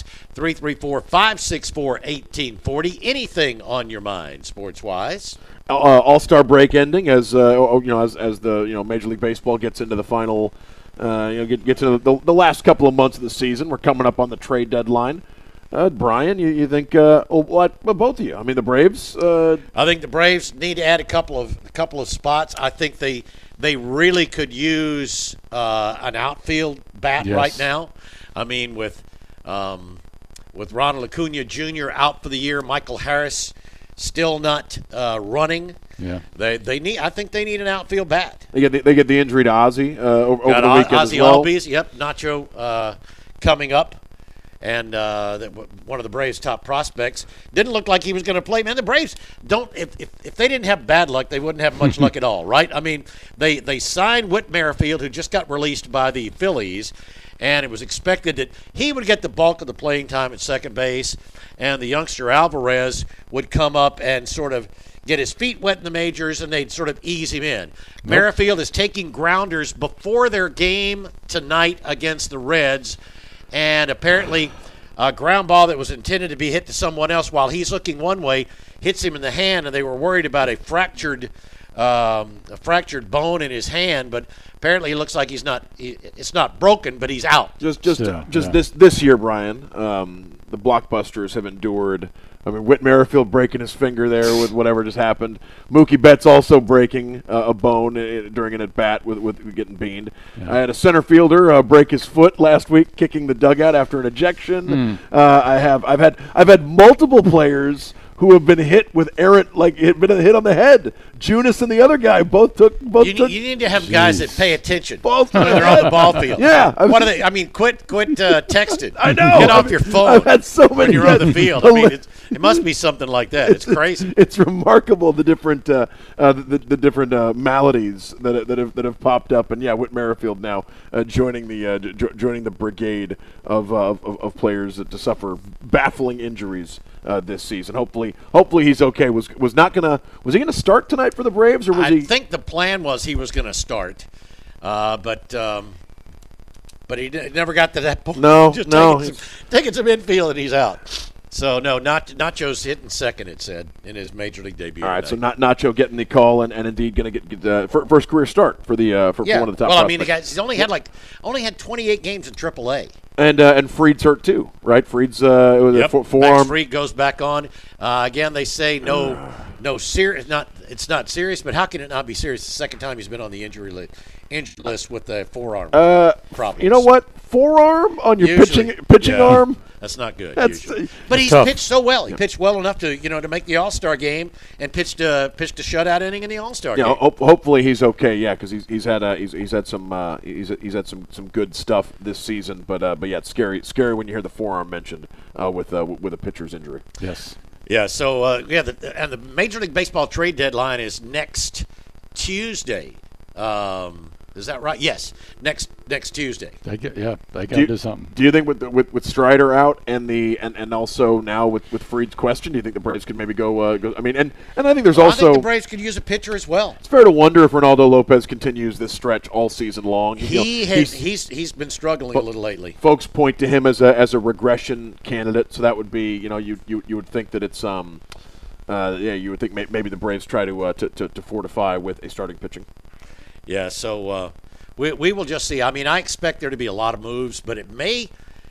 S1: 334-564-1840. Anything on your mind, sports-wise?
S5: All-Star break ending as the Major League Baseball gets into the final. Get to the last couple of months of the season. We're coming up on the trade deadline. Brian, you think? Both of you. I mean, the Braves.
S1: I think the Braves need to add a couple of spots. I think they really could use an outfield bat
S4: Yes.
S1: right now. I mean, with Ronald Acuna Jr. out for the year, Michael Harris still not running.
S4: Yeah.
S1: I think they need an outfield bat.
S5: They get the injury to Ozzy over
S1: Got
S5: the weekend
S1: Ozzy
S5: as well.
S1: Albies, yep, Nacho coming up. And one of the Braves' top prospects didn't look like he was going to play. Man, the Braves don't. If they didn't have bad luck, they wouldn't have much luck at all, right? I mean, they signed Whit Merrifield, who just got released by the Phillies, and it was expected that he would get the bulk of the playing time at second base, and the youngster Alvarez would come up and sort of get his feet wet in the majors, and they'd sort of ease him in. Merrifield is taking grounders before their game tonight against the Reds. And apparently a ground ball that was intended to be hit to someone else while he's looking one way hits him in the hand, and they were worried about a fractured bone in his hand, but apparently he looks like it's not broken, but he's out.
S5: This year, Brian, the Blockbusters have endured. I mean, Whit Merrifield breaking his finger there with whatever just happened. Mookie Betts also breaking a bone during an at-bat with getting beaned.
S4: Yeah.
S5: I had a center fielder break his foot last week kicking the dugout after an ejection. I've had multiple players who have been hit with errant, like been hit on the head. Junis and the other guy both took.
S1: You need to have guys that pay attention
S5: Both
S1: when they're on the ball field.
S5: Yeah,
S1: What are they? I mean, quit texting.
S5: I know.
S1: Get off your phone.
S5: I've had so many
S1: when you're on the field. I mean, it must be something like that. It's crazy.
S5: It's remarkable the different different maladies that have popped up, and Whit Merrifield now joining the brigade of players to suffer baffling injuries this season. Hopefully he's okay. Was he gonna start tonight for the Braves, or was he?
S1: I think the plan was he was going to start, but he never got to that point.
S5: No,
S1: Just
S5: no.
S1: taking some infield and he's out. So no, Nacho's hitting second. It said in his major league debut.
S5: All right, so
S1: tonight.
S5: Nacho getting the call and indeed going to get the first career start for one of the top.
S1: Well, I mean,
S5: prospects.
S1: he's only had 28 games in AAA.
S5: And Fried's hurt too, right? Fried's forearm.
S1: Max Fried goes back on. Again, they say no serious. It's not serious, but how can it not be serious? The second time he's been on the injury list with the forearm problems.
S5: You know what? Forearm on your pitching arm.
S1: That's not good.
S5: That's
S1: usually. But he's
S4: tough.
S1: pitched so well. He pitched well enough to make the All-Star game and pitched a shutout inning in the All-Star game.
S5: Hopefully he's okay. Yeah, because he's had some good stuff this season. But it's scary when you hear the forearm mentioned with a pitcher's injury.
S4: Yes.
S1: Yeah. So and the Major League Baseball trade deadline is next Tuesday. Is that right? Yes, next Tuesday.
S4: They got to do something.
S5: Do you think with Strider out and also now with Fried's question, do you think the Braves could maybe go? I mean, and I think there's
S1: I
S5: also
S1: think the Braves could use a pitcher as well.
S5: it's fair to wonder if Ronaldo Lopez continues this stretch all season long.
S1: He's been struggling a little lately.
S5: Folks point to him as a regression candidate, so that would be you would think that it's you would think maybe the Braves try to fortify with a starting pitching.
S1: Yeah, so we will just see. I mean, I expect there to be a lot of moves, but it may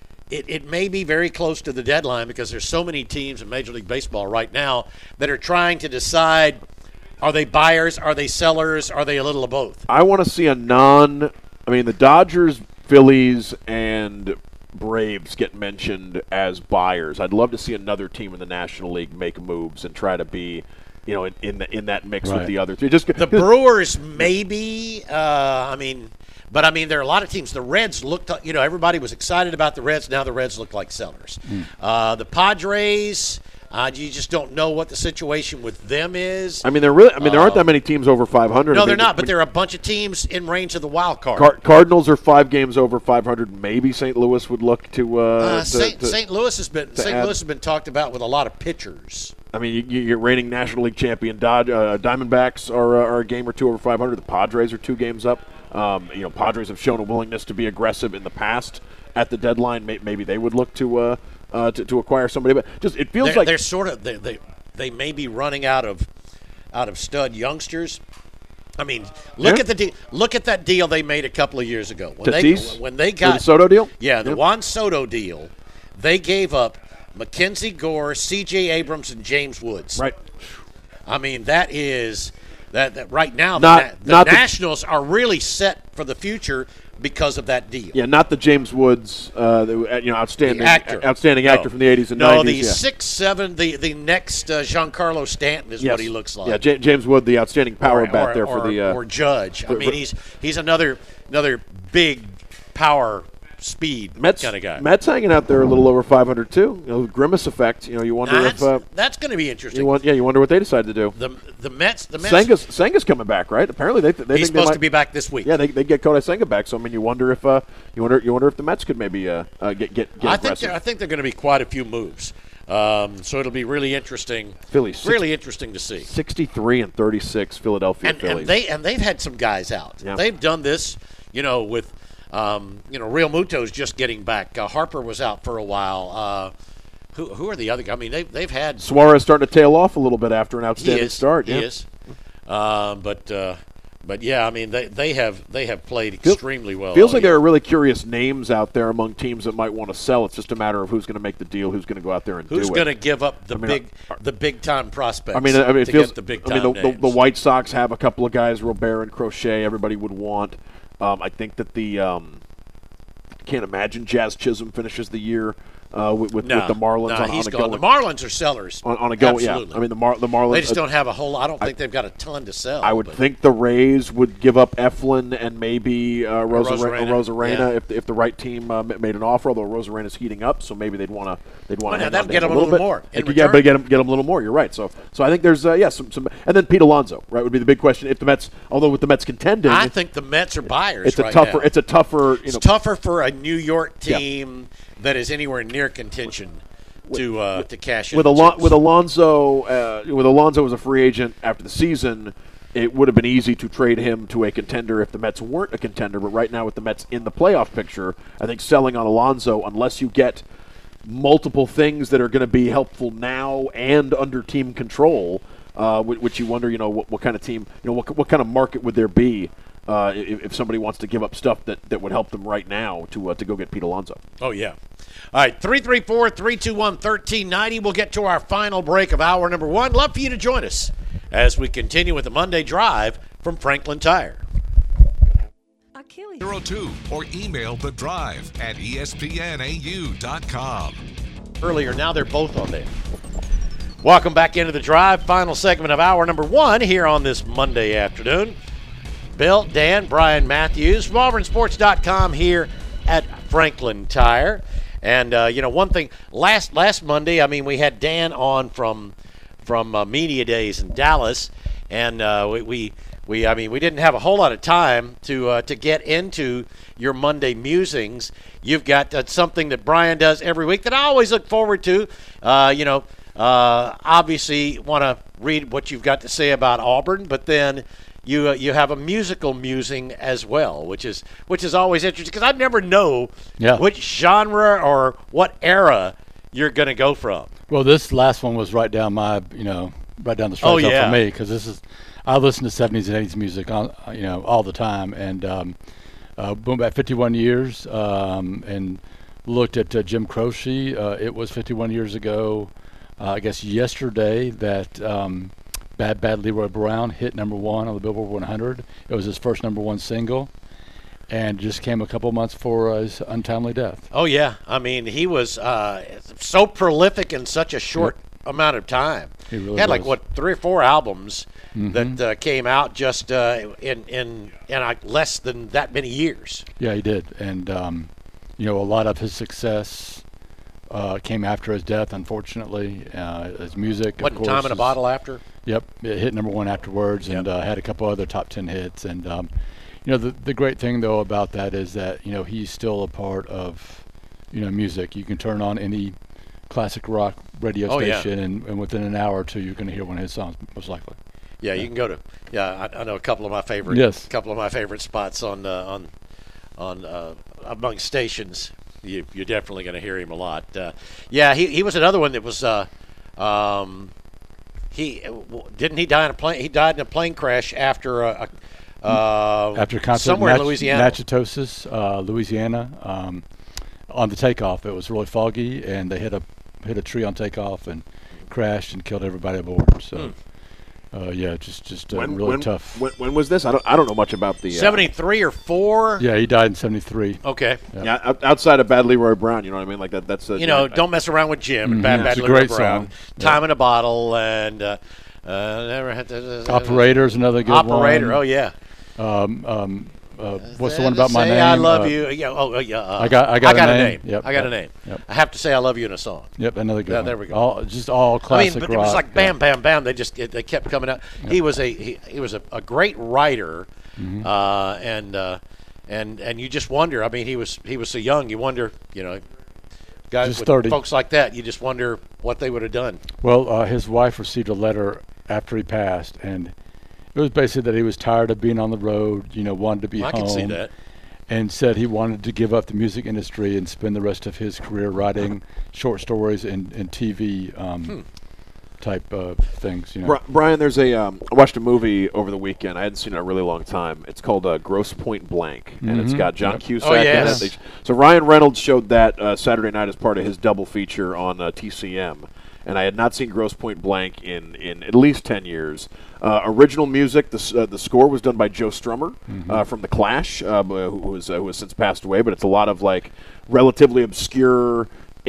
S1: be very close to the deadline because there's so many teams in Major League Baseball right now that are trying to decide, are they buyers, are they sellers, are they a little of both?
S5: I want to see the Dodgers, Phillies, and Braves get mentioned as buyers. I'd love to see another team in the National League make moves and try to be, in that mix with the other three.
S1: The Brewers maybe. But there are a lot of teams. The Reds looked. Everybody was excited about the Reds. Now the Reds look like sellers. The Padres. You just don't know what the situation with them is.
S5: There aren't that many teams over 500.
S1: No, they're not. But there are a bunch of teams in range of the wild card.
S5: Cardinals are 5 games over 500. Maybe St. Louis would look to.
S1: St. Louis has been talked about with a lot of pitchers.
S5: You're reigning National League champion Diamondbacks are a game or 2 over 500. The Padres are 2 games up. Padres have shown a willingness to be aggressive in the past at the deadline. Maybe they would look to acquire somebody, but it feels like
S1: they're sort of they may be running out of stud youngsters. Look at that deal they made a couple of years ago when they got
S5: the Soto deal.
S1: Yeah, the Juan Soto deal. They gave up Mackenzie Gore, C.J. Abrams, and James Woods.
S5: Right.
S1: That is that right now
S5: the
S1: Nationals are really set for the future because of that deal.
S5: Yeah, not the James Woods, outstanding actor from the 80s and 90s.
S1: No, the 6'7", the next Giancarlo Stanton is what he looks like.
S5: Yeah, James Wood, the outstanding power bat there for the
S1: or Judge. He's another big power speed kind of guy.
S5: Mets hanging out there a little over 500 too. Grimace effect. You wonder if
S1: that's going to be interesting.
S5: You wonder what they decide to do.
S1: The Mets.
S5: Senga's coming back, right? Apparently
S1: he's supposed to be back this week.
S5: Yeah, they get Kodai Senga back. So you wonder if the Mets could maybe get aggressive.
S1: I think there are going to be quite a few moves. So it'll be really interesting.
S5: Phillies,
S1: really interesting to see.
S5: 63-36 Philadelphia Phillies.
S1: And they've had some guys out. Yeah. They've done this, with. Real Muto's just getting back. Harper was out for a while. Who are the other guys? They've had
S5: Suarez starting to tail off a little bit after an outstanding start.
S1: He is. But yeah, they have played extremely well.
S5: Feels like there are really curious names out there among teams that might want to sell. It's just a matter of who's going to make the deal, who's going to go out there and do it.
S1: Who's going to give up the big time prospects?
S5: It feels
S1: get the big time
S5: names. The White Sox have a couple of guys, Robert and Crochet. Everybody would want. I think that can't imagine Jazz Chisholm finishes the year with the Marlins.
S1: He's gone. The Marlins are sellers
S5: on a go.
S1: Absolutely.
S5: Yeah, the Marlins.
S1: They just don't have a whole. I don't think they've got a ton to sell.
S5: I would think the Rays would give up Eflin and maybe Rosarena if the right team made an offer. Although Rosarena's heating up, so maybe they'd want to.
S1: That'd get them a little more.
S5: But get them a little more. You're right. So I think there's some and then Pete Alonso, right, would be the big question if the Mets. Although with the Mets contending,
S1: I think the Mets are buyers.
S5: It's tougher.
S1: It's tougher for a New York team that is anywhere near contention to cash in.
S5: With Alonso as a free agent after the season, it would have been easy to trade him to a contender if the Mets weren't a contender. But right now, with the Mets in the playoff picture, I think selling on Alonso, unless you get multiple things that are going to be helpful now and under team control, which you wonder, what kind of team, what kind of market would there be if somebody wants to give up stuff that would help them right now to go get Pete Alonso.
S1: Oh, yeah. All right, 334-321-1390. We'll get to our final break of hour number 1. Love for you to join us as we continue with the Monday Drive from Franklin Tire.
S3: 02 or email The Drive at espnau.com.
S1: Earlier, now they're both on there. Welcome back into the Drive, final segment of hour number 1 here on this Monday afternoon. Bill, Dan, Brian Matthews from AuburnSports.com here at Franklin Tire. And, one thing, last Monday, we had Dan on from Media Days in Dallas, and we didn't have a whole lot of time to get into your Monday musings. You've got something that Brian does every week that I always look forward to. Obviously want to read what you've got to say about Auburn, but then you have a musical musing as well, which is always interesting because I never know which genre or what era you're going to go from.
S4: Well, this last one was right down my right down the strike
S1: Oh,
S4: zone
S1: yeah.
S4: for me, because I listen to 70s and 80s music all the time, and went back 51 years and looked at Jim Croce. It was 51 years ago, I guess yesterday, that Bad Bad Leroy Brown hit number 1 on the Billboard 100. It was his first number 1 single, and just came a couple months before his untimely death.
S1: Oh, yeah. I mean, he was so prolific in such a short amount of time.
S4: He really
S1: had like,
S4: was.
S1: 3 or 4 albums that came out just in less than that many years.
S4: Yeah, he did. And, a lot of his success came after his death, unfortunately. His music, of
S1: Wasn't
S4: course.
S1: Time in a Bottle after?
S4: Yep, it hit number 1 afterwards, and had a couple other top 10 hits. And the great thing though about that is that he's still a part of music. You can turn on any classic rock radio station, and within an hour or two, you're going to hear one of his songs, most likely.
S1: Yeah, you can go to. Yeah, I know a couple of my favorite.
S4: Yes.
S1: Couple of my favorite spots on among stations. You're definitely going to hear him a lot. He was another one that was. He die in a plane. He died in a plane crash after
S4: after a concert
S1: somewhere in Louisiana.
S4: Natchitoches, Louisiana. On the takeoff, it was really foggy, and they hit a tree on takeoff and crashed and killed everybody aboard. So, just really tough.
S5: When was this? I don't know much about the
S1: 73 or 4.
S4: Yeah, he died in 73.
S1: Okay.
S5: Yeah, outside of Bad Leroy Brown, you know what I mean? Like that. That's
S1: Don't mess around with Jim. Bad
S4: It's a
S1: Leroy
S4: great
S1: Brown.
S4: song.
S1: Time in a Bottle and never had to.
S4: Operator's another good
S1: Operator.
S4: one.
S1: Oh yeah.
S4: What's the one about my
S1: Say
S4: name?
S1: I love you. Yeah.
S4: I got a name. Yep,
S1: I got a name.
S4: Yep.
S1: I have to say I love you in a song.
S4: Yep, another good one.
S1: There we go.
S4: All classic
S1: but
S4: rock.
S1: it was like bam, bam, bam. They kept coming out. He was a great writer, and you just wonder. I mean, he was so young. You wonder, guys
S4: Just
S1: with
S4: 30.
S1: folks like that. You just wonder what they would have done.
S4: Well, his wife received a letter after he passed, and it was basically that he was tired of being on the road, wanted to be
S1: I
S4: home.
S1: can see that.
S4: And said he wanted to give up the music industry and spend the rest of his career writing short stories and TV type of things.
S5: Brian, there's I watched a movie over the weekend. I hadn't seen it in a really long time. It's called Grosse Point Blank, and it's got John Cusack
S1: yes.
S5: in it. So Ryan Reynolds showed that Saturday night as part of his double feature on TCM. And I had not seen Grosse Point Blank in at least 10 years. Original music, the score was done by Joe Strummer from The Clash, who has since passed away, but it's a lot of like relatively obscure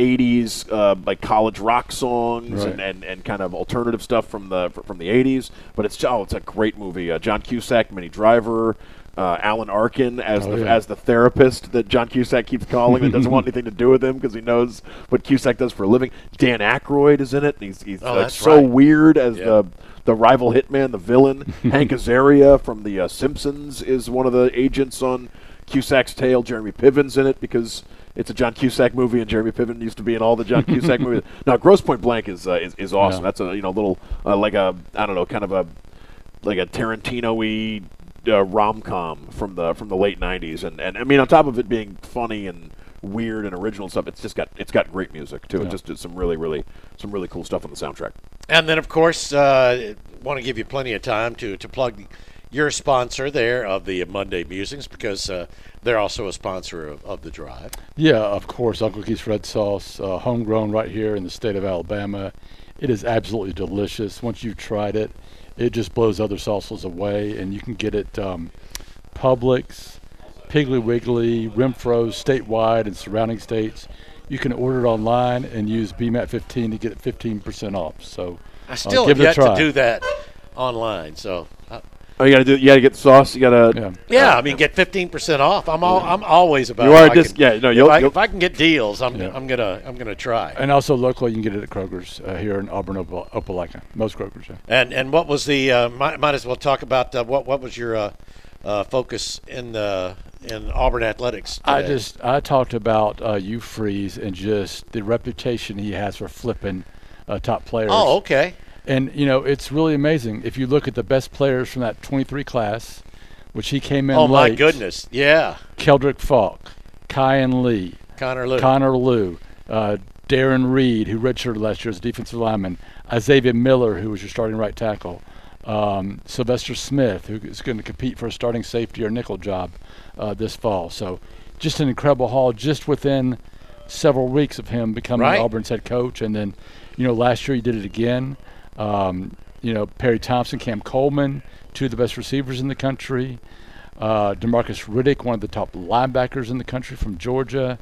S5: 80s like college rock songs
S4: Right.
S5: and kind of alternative stuff from the 80s. But it's a great movie. John Cusack, Minnie Driver, Alan Arkin as the therapist that John Cusack keeps calling that doesn't want anything to do with him because he knows what Cusack does for a living. Dan Aykroyd is in it. He's
S1: that's
S5: so
S1: right.
S5: weird as the rival hitman, the villain. Hank Azaria from The Simpsons is one of the agents on Cusack's tail. Jeremy Piven's in it because it's a John Cusack movie, and Jeremy Piven used to be in all the John Cusack movies. Now, Grosse Point Blank is awesome.
S4: Yeah.
S5: That's a little like a kind of a like a Tarantino-y rom-com from the late 90s, and I mean, on top of it being funny and weird and original stuff, it's got great music too.
S4: Yeah.
S5: It just did some really cool stuff on the soundtrack.
S1: And then, of course, want to give you plenty of time to plug your sponsor there of the Monday Musings because they're also a sponsor of the drive.
S4: Yeah, of course, Uncle Keith's Red Sauce, homegrown right here in the state of Alabama. It is absolutely delicious. Once you've tried it, it just blows other sauces away, and you can get it Publix, Piggly Wiggly, Renfro's, statewide and surrounding states. You can order it online and use BMAT15 to get 15% off. So
S1: I still
S4: give
S1: have
S4: it a
S1: yet
S4: try.
S1: to do that online, so.
S5: Oh, you gotta get the sauce. You gotta.
S1: Yeah, I mean, get 15% off. I'm always about.
S5: You are
S1: if
S5: you'll
S1: I can get deals, I'm gonna try.
S4: And also locally, you can get it at Kroger's here in Auburn, Opelika. Most Kroger's. Yeah.
S1: And what was the? Might as well talk about what was your focus in Auburn athletics today?
S4: I talked about Hugh Freeze and just the reputation he has for flipping top players.
S1: Oh, okay.
S4: And, it's really amazing. If you look at the best players from that 23 class, which he came in
S1: Oh,
S4: late.
S1: my goodness. Yeah.
S4: Keldrick Falk, Kyan Lee,
S1: Connor Lew.
S4: Connor Lew, Darren Reed, who redshirted last year as a defensive lineman, Isaiah Miller, who was your starting right tackle, Sylvester Smith, who is going to compete for a starting safety or nickel job this fall. So just an incredible haul just within several weeks of him becoming Auburn's head coach. And then, last year he did it again. Perry Thompson, Cam Coleman, two of the best receivers in the country. DeMarcus Riddick, one of the top linebackers in the country from Georgia.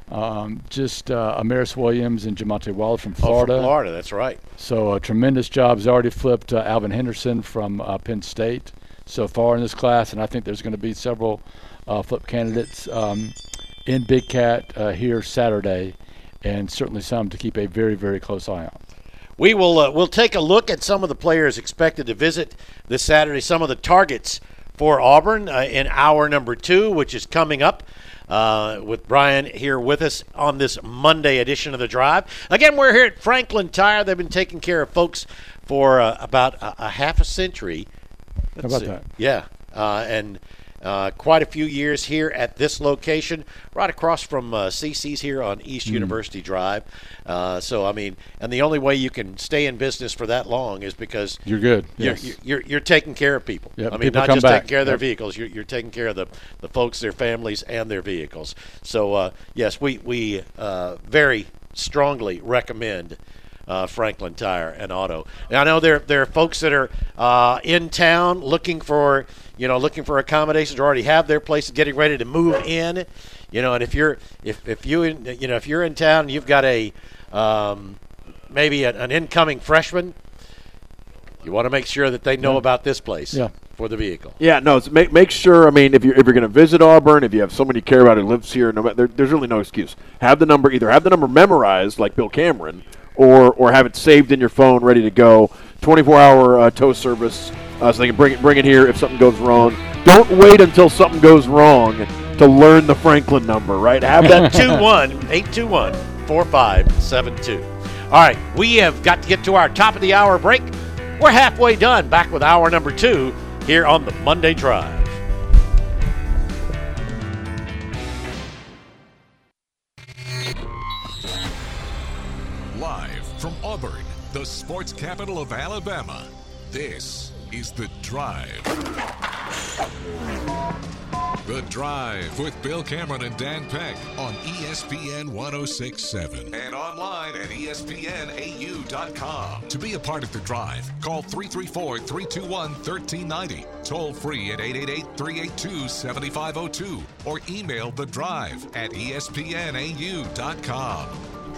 S4: Amaris Williams and Jamonte Waller from Florida.
S1: From Florida, that's right.
S4: So a tremendous job. He's already flipped Alvin Henderson from Penn State so far in this class, and I think there's going to be several flip candidates in Big Cat here Saturday, and certainly some to keep a very, very close eye on.
S1: We will we'll take a look at some of the players expected to visit this Saturday, some of the targets for Auburn in hour number 2, which is coming up. With Brian here with us on this Monday edition of The Drive. Again, we're here at Franklin Tire. They've been taking care of folks for about a half a century.
S4: How about that?
S1: Yeah, and quite a few years here at this location, right across from CC's here on East University Drive. And the only way you can stay in business for that long is because
S4: you're good.
S1: You're taking care of people.
S4: Yep,
S1: not just
S4: back.
S1: taking care of their vehicles. You're taking care of the folks, their families, and their vehicles. So yes, we very strongly recommend Franklin Tire and Auto. And I know there are folks that are in town looking for accommodations, or already have their place, getting ready to move in. And if you're in town and you've got a maybe an incoming freshman, you want to make sure that they know about this place for the vehicle.
S5: Yeah, no, make sure. I mean, if you're going to visit Auburn, if you have someone you care about who lives here, there's really no excuse. Either have the number memorized like Bill Cameron, or have it saved in your phone, ready to go. 24-hour tow service, so they can bring it here if something goes wrong. Don't wait until something goes wrong to learn the Franklin number, right? Have that
S1: 821-821-4572. All right, we have got to get to our top of the hour break. We're halfway done. Back with hour number 2 here on the Monday Drive.
S3: Live from Auburn, the sports capital of Alabama, this is The Drive. The Drive with Bill Cameron and Dan Peck on ESPN 106.7 and online at ESPNAU.com. To be a part of The Drive, call 334-321-1390, toll free at 888-382-7502, or email The Drive at ESPNAU.com.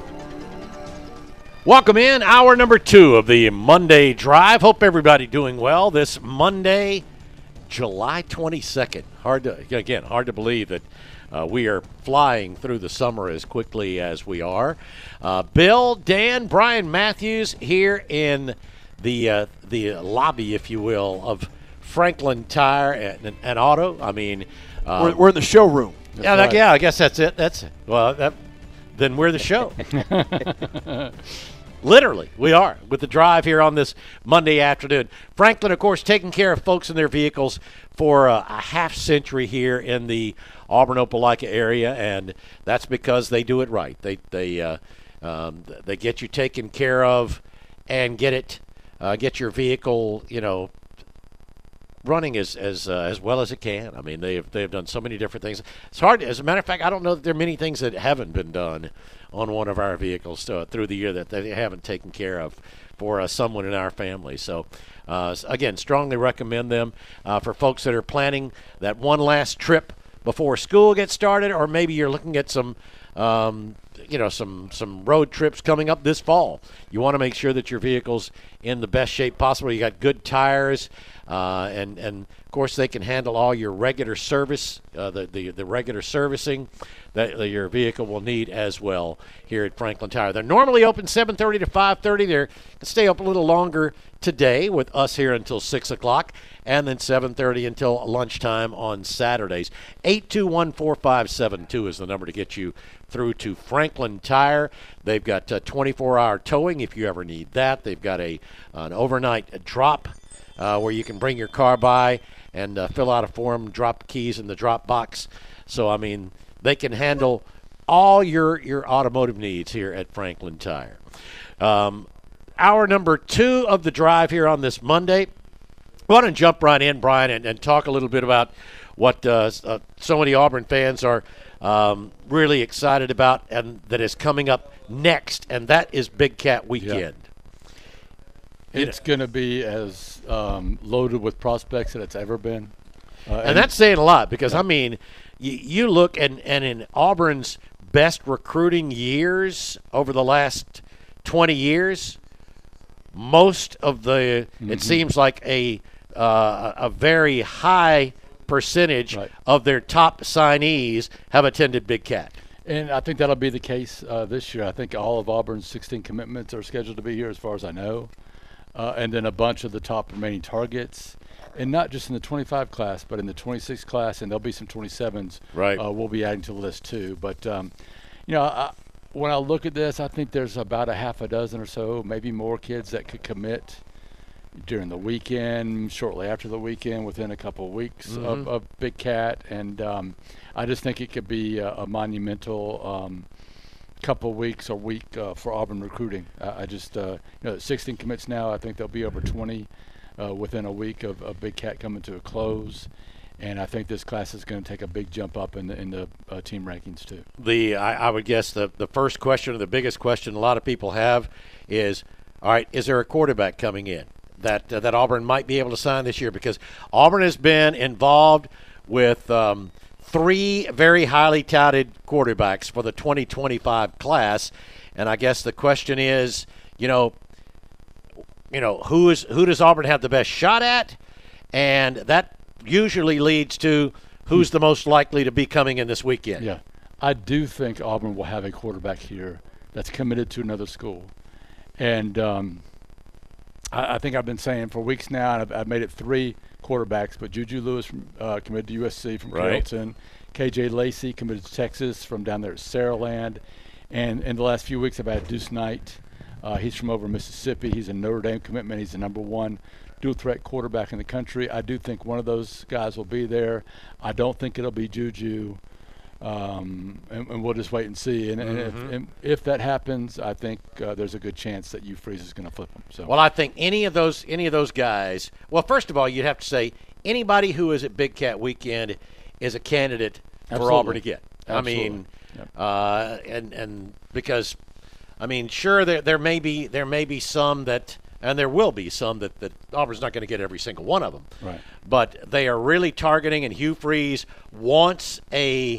S1: Welcome in, hour number 2 of the Monday Drive. Hope everybody doing well this Monday, July 22nd. Hard to believe that we are flying through the summer as quickly as we are. Bill, Dan, Brian Matthews here in the lobby, if you will, of Franklin Tire and Auto. I mean,
S5: we're in the showroom.
S1: I guess that's it. Then we're the show. Literally, we are, with the Drive here on this Monday afternoon. Franklin, of course, taking care of folks in their vehicles for a half century here in the Auburn-Opelika area, and that's because they do it right. They get you taken care of and get your vehicle, running as well as it can. I mean, they've done so many different things. It's hard. As a matter of fact, I don't know that there are many things that haven't been done on one of our vehicles through the year that they haven't taken care of for someone in our family. So, again, strongly recommend them for folks that are planning that one last trip before school gets started, or maybe you're looking at some road trips coming up this fall. You want to make sure that your vehicle's in the best shape possible. You got good tires, and of course they can handle all your regular service, the regular servicing that your vehicle will need as well here at Franklin Tire. They're normally open 7:30 to 5:30. They're going to stay up a little longer today with us here until 6 o'clock, and then 7:30 until lunchtime on Saturdays. 821-4572 is the number to get you through to Franklin Tire. They've got 24-hour towing if you ever need that. They've got an overnight drop where you can bring your car by and fill out a form, drop keys in the drop box. So, I mean, they can handle all your automotive needs here at Franklin Tire. Hour number 2 of the drive here on this Monday. I want to jump right in, Brian, and talk a little bit about what so many Auburn fans are really excited about and that is coming up next, and that is Big Cat Weekend.
S4: It's going to be as loaded with prospects that it's ever been.
S1: And that's saying a lot because, I mean, you look and in Auburn's best recruiting years over the last 20 years, most of the it seems like a very high percentage of their top signees have attended Big Cat.
S4: And I think that'll be the case this year. I think all of Auburn's 16 commitments are scheduled to be here as far as I know. And then a bunch of the top remaining targets. And not just in the 25 class, but in the 26 class, and there'll be some 27s we'll be adding to the list too. But, when I look at this, I think there's about a half a dozen or so, maybe more kids that could commit during the weekend, shortly after the weekend, within a couple of weeks of Big Cat. And I just think it could be a monumental couple of weeks or week for Auburn recruiting. I just, 16 commits now. I think there'll be over 20 within a week of Big Cat coming to a close. And I think this class is going to take a big jump up in the team rankings too. I
S1: would guess the first question, or the biggest question a lot of people have is, all right, is there a quarterback coming in that Auburn might be able to sign this year? Because Auburn has been involved with 3 very highly touted quarterbacks for the 2025 class, and I guess the question is, who does Auburn have the best shot at, and that usually leads to who's the most likely to be coming in this weekend.
S4: Yeah, I do think Auburn will have a quarterback here that's committed to another school, and I think I've been saying for weeks now, and I've made it 3 quarterbacks, but Juju Lewis committed to USC from Carrollton, KJ Lacey committed to Texas from down there at Saraland, and in the last few weeks I've had Deuce Knight. He's from over Mississippi. He's a Notre Dame commitment. He's the number 1 dual-threat quarterback in the country. I do think one of those guys will be there. I don't think it'll be Juju, and we'll just wait and see. And if that happens, I think there's a good chance that Hugh Freeze is going to flip him. So.
S1: Well, I think any of those guys. Well, first of all, you'd have to say anybody who is at Big Cat Weekend is a candidate for Auburn to get.
S4: Absolutely.
S1: I mean, and because, I mean, sure there may be some that. And there will be some that Auburn's not going to get every single one of them.
S4: Right.
S1: But they are really targeting, and Hugh Freeze wants he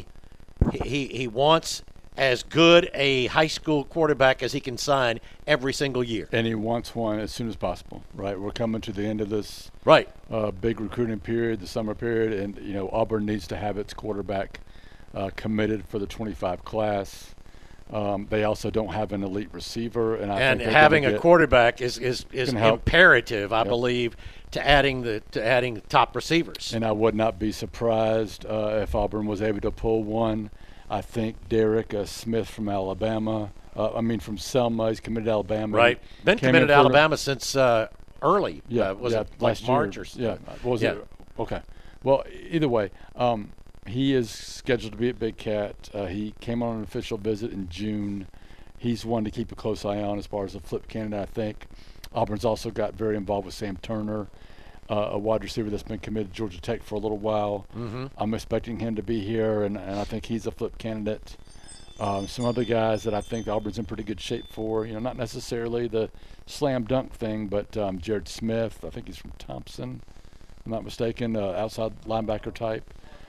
S1: wants as good a high school quarterback as he can sign every single year.
S4: And he wants one as soon as possible, right? We're coming to the end of this big recruiting period, the summer period, and, Auburn needs to have its quarterback committed for the 25 class. They also don't have an elite receiver, and
S1: having a quarterback is imperative, I believe, to adding top receivers.
S4: And I would not be surprised if Auburn was able to pull one. I think Derek Smith from Alabama. From Selma, he's committed to Alabama.
S1: Right, been committed to Alabama since early.
S4: Last
S1: March
S4: year.
S1: or so?
S4: Was it? Okay. Well, either way. He is scheduled to be at Big Cat. He came on an official visit in June. He's one to keep a close eye on as far as a flip candidate, I think. Auburn's also got very involved with Sam Turner, a wide receiver that's been committed to Georgia Tech for a little while. I'm expecting him to be here, and I think he's a flip candidate. Some other guys that I think Auburn's in pretty good shape for, not necessarily the slam dunk thing, but Jared Smith, I think he's from Thompson, if I'm not mistaken, outside linebacker type.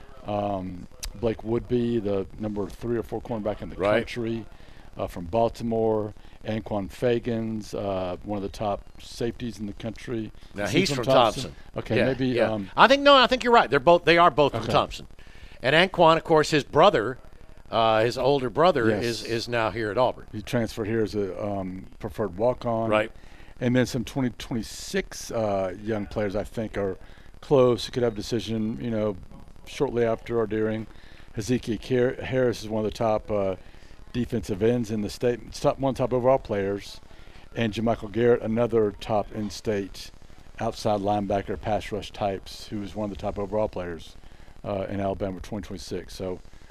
S4: Blake Woodby, the number 3 or 4 cornerback in the country, from Baltimore. Anquan Fagans, one of the top safeties in the country.
S1: Now he's from Thompson.
S4: Okay, maybe.
S1: Yeah. I think you're right. They are both from Thompson. And Anquan, of course, his brother, his older brother, is now here at Auburn.
S4: He transferred here as a preferred walk-on.
S1: Right.
S4: And then some 2026 young players I think are close. Who could have a decision, shortly after or during. Hezekiah Harris is one of the top defensive ends in the state, top overall players, and JaMichael Garrett, another top in-state outside linebacker, pass rush types, who is one of the top overall players in Alabama for 2026. So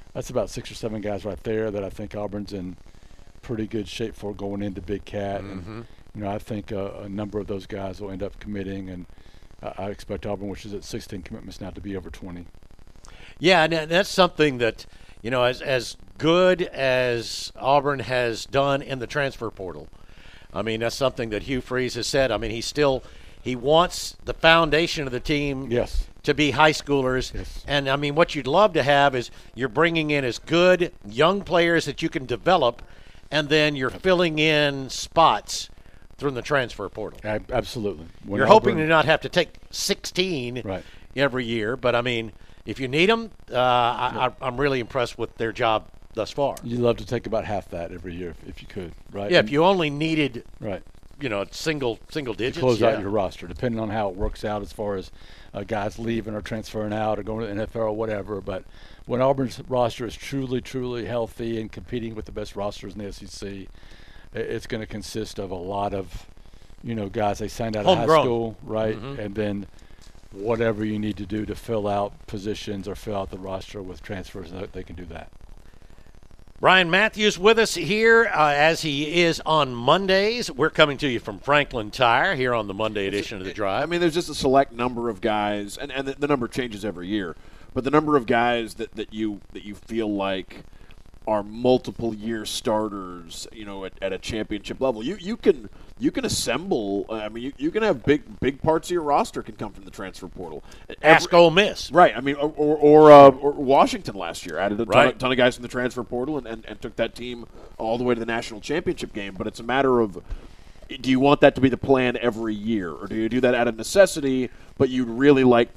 S4: that's about 6 or 7 guys right there that I think Auburn's in pretty good shape for going into Big Cat. And, I think a number of those guys will end up committing, and I expect Auburn, which is at 16 commitments now, to be over 20.
S1: Yeah, and that's something that, as good as Auburn has done in the transfer portal, I mean, that's something that Hugh Freeze has said. I mean, he wants the foundation of the team to be high schoolers.
S4: Yes.
S1: And, I mean, what you'd love to have is you're bringing in as good young players that you can develop, and then you're filling in spots through the transfer portal.
S4: Absolutely.
S1: You're hoping to not have to take 16
S4: Right.
S1: every year, but, I mean, if you need them, I'm really impressed with their job thus far.
S4: You'd love to take about half that every year if you could, right?
S1: Yeah, if you only needed,
S4: right,
S1: single digits.
S4: To close out your roster, depending on how it works out as far as guys leaving or transferring out or going to the NFL or whatever. But when Auburn's roster is truly, truly healthy and competing with the best rosters in the SEC, it's going to consist of a lot of, guys they signed out of high school, right? And then whatever you need to do to fill out positions or fill out the roster with transfers, they can do that.
S1: Brian Matthews with us here as he is on Mondays. We're coming to you from Franklin Tire here on the Monday edition of The Drive.
S5: I mean, there's just a select number of guys, and the number changes every year, but the number of guys that you feel like are multiple year starters, at a championship level. You can assemble. I mean, you can have big parts of your roster can come from the transfer portal.
S1: Ask Ole Miss,
S5: right? I mean, or Washington last year added a ton of guys from the transfer portal and took that team all the way to the national championship game. But it's a matter of, do you want that to be the plan every year, or do you do that out of necessity? But you'd really like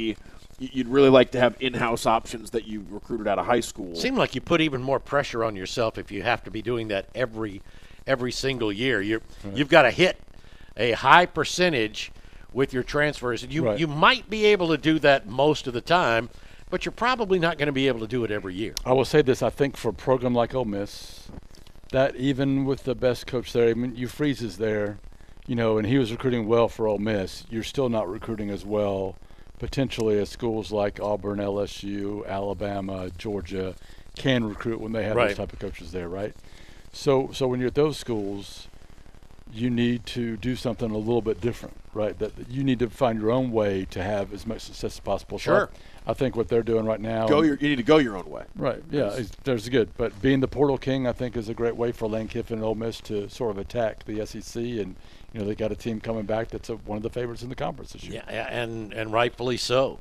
S5: to have in-house options that you recruited out of high school.
S1: Seems like you put even more pressure on yourself if you have to be doing that every single year. You've got to hit a high percentage with your transfers. You might be able to do that most of the time, but you're probably not going to be able to do it every year.
S4: I will say this: I think for a program like Ole Miss, that even with the best coach there, I mean, Hugh Freeze is there, and he was recruiting well for Ole Miss. You're still not recruiting as well potentially as schools like Auburn, LSU, Alabama, Georgia can recruit when they have those type of coaches there, right? So when you're at those schools, you need to do something a little bit different, right? That you need to find your own way to have as much success as possible.
S1: Sure.
S4: So I think what they're doing right now.
S5: You need to go your own way.
S4: Right. Yeah, there's good. But being the portal king, I think, is a great way for Lane Kiffin and Ole Miss to sort of attack the SEC, and they got a team coming back that's one of the favorites in the conference this year.
S1: Yeah, and rightfully so.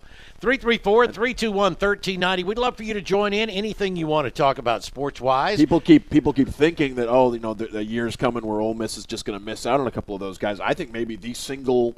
S1: 334-321-1390. We'd love for you to join in. Anything you want to talk about sports-wise.
S5: People keep thinking that the year's coming where Ole Miss is just going to miss out on a couple of those guys. I think maybe the single.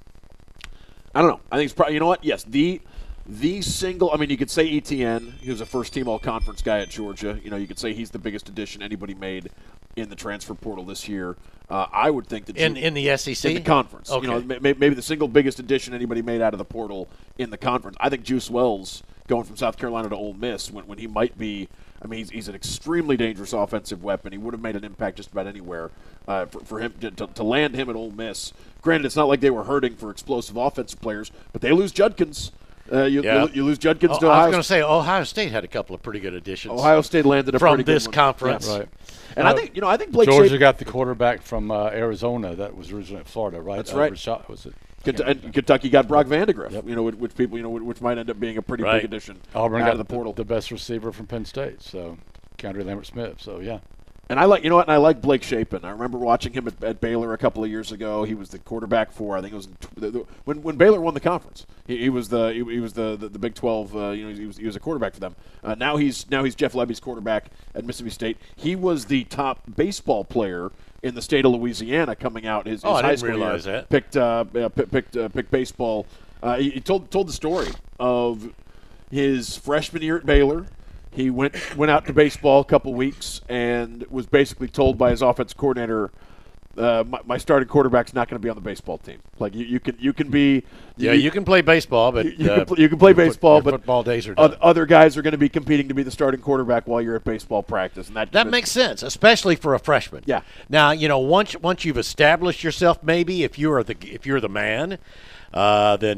S5: I don't know. I think it's probably Yes, the single. I mean, you could say Etienne. He was a first-team All-Conference guy at Georgia. You could say he's the biggest addition anybody made in the transfer portal this year. I would think that
S1: in the SEC,
S5: in the conference,
S1: okay.
S5: Maybe the single biggest addition anybody made out of the portal in the conference. I think Juice Wells going from South Carolina to Ole Miss when he might be. I mean, he's an extremely dangerous offensive weapon. He would have made an impact just about anywhere. For him to land him at Ole Miss. Granted, it's not like they were hurting for explosive offensive players, but they lose Judkins. You lose Judkins to Ohio.
S1: I was going to say Ohio State had a couple of pretty good additions.
S5: Ohio State landed
S1: from
S5: pretty good
S1: this
S5: one.
S1: conference,
S5: Yes.
S4: Right.
S5: And I think Blake
S4: Georgia
S5: Shapen
S4: got the quarterback from Arizona that was originally at Florida, right?
S5: That's right.
S4: Rashad, was it?
S5: And Kentucky got Brock Vandegrift.
S4: Yep.
S5: Which might end up being a pretty
S1: Right.
S5: big addition
S4: Auburn
S5: out
S4: got
S5: of the portal.
S4: the best receiver from Penn State, so Keandre Lambert-Smith. So yeah.
S5: And I like Blake Shapen. I remember watching him at Baylor a couple of years ago. He was the quarterback for, I think it was when Baylor won the conference. He was the Big 12. He was a quarterback for them. Now he's Jeff Lebby's quarterback at Mississippi State. He was the top baseball player in the state of Louisiana coming out his
S1: I
S5: high
S1: didn't
S5: school
S1: realize
S5: year.
S1: that.
S5: Picked baseball. He told the story of his freshman year at Baylor. He went out to baseball a couple weeks and was basically told by his offensive coordinator, my starting quarterback's not going to be on the baseball team. Like you can be.
S1: You can play baseball, but
S5: you can play baseball, but
S1: football days are done.
S5: Other guys are going to be competing to be the starting quarterback while you're at baseball practice, and that
S1: makes sense, especially for a freshman.
S5: Yeah.
S1: Now once you've established yourself, maybe if you're the man, then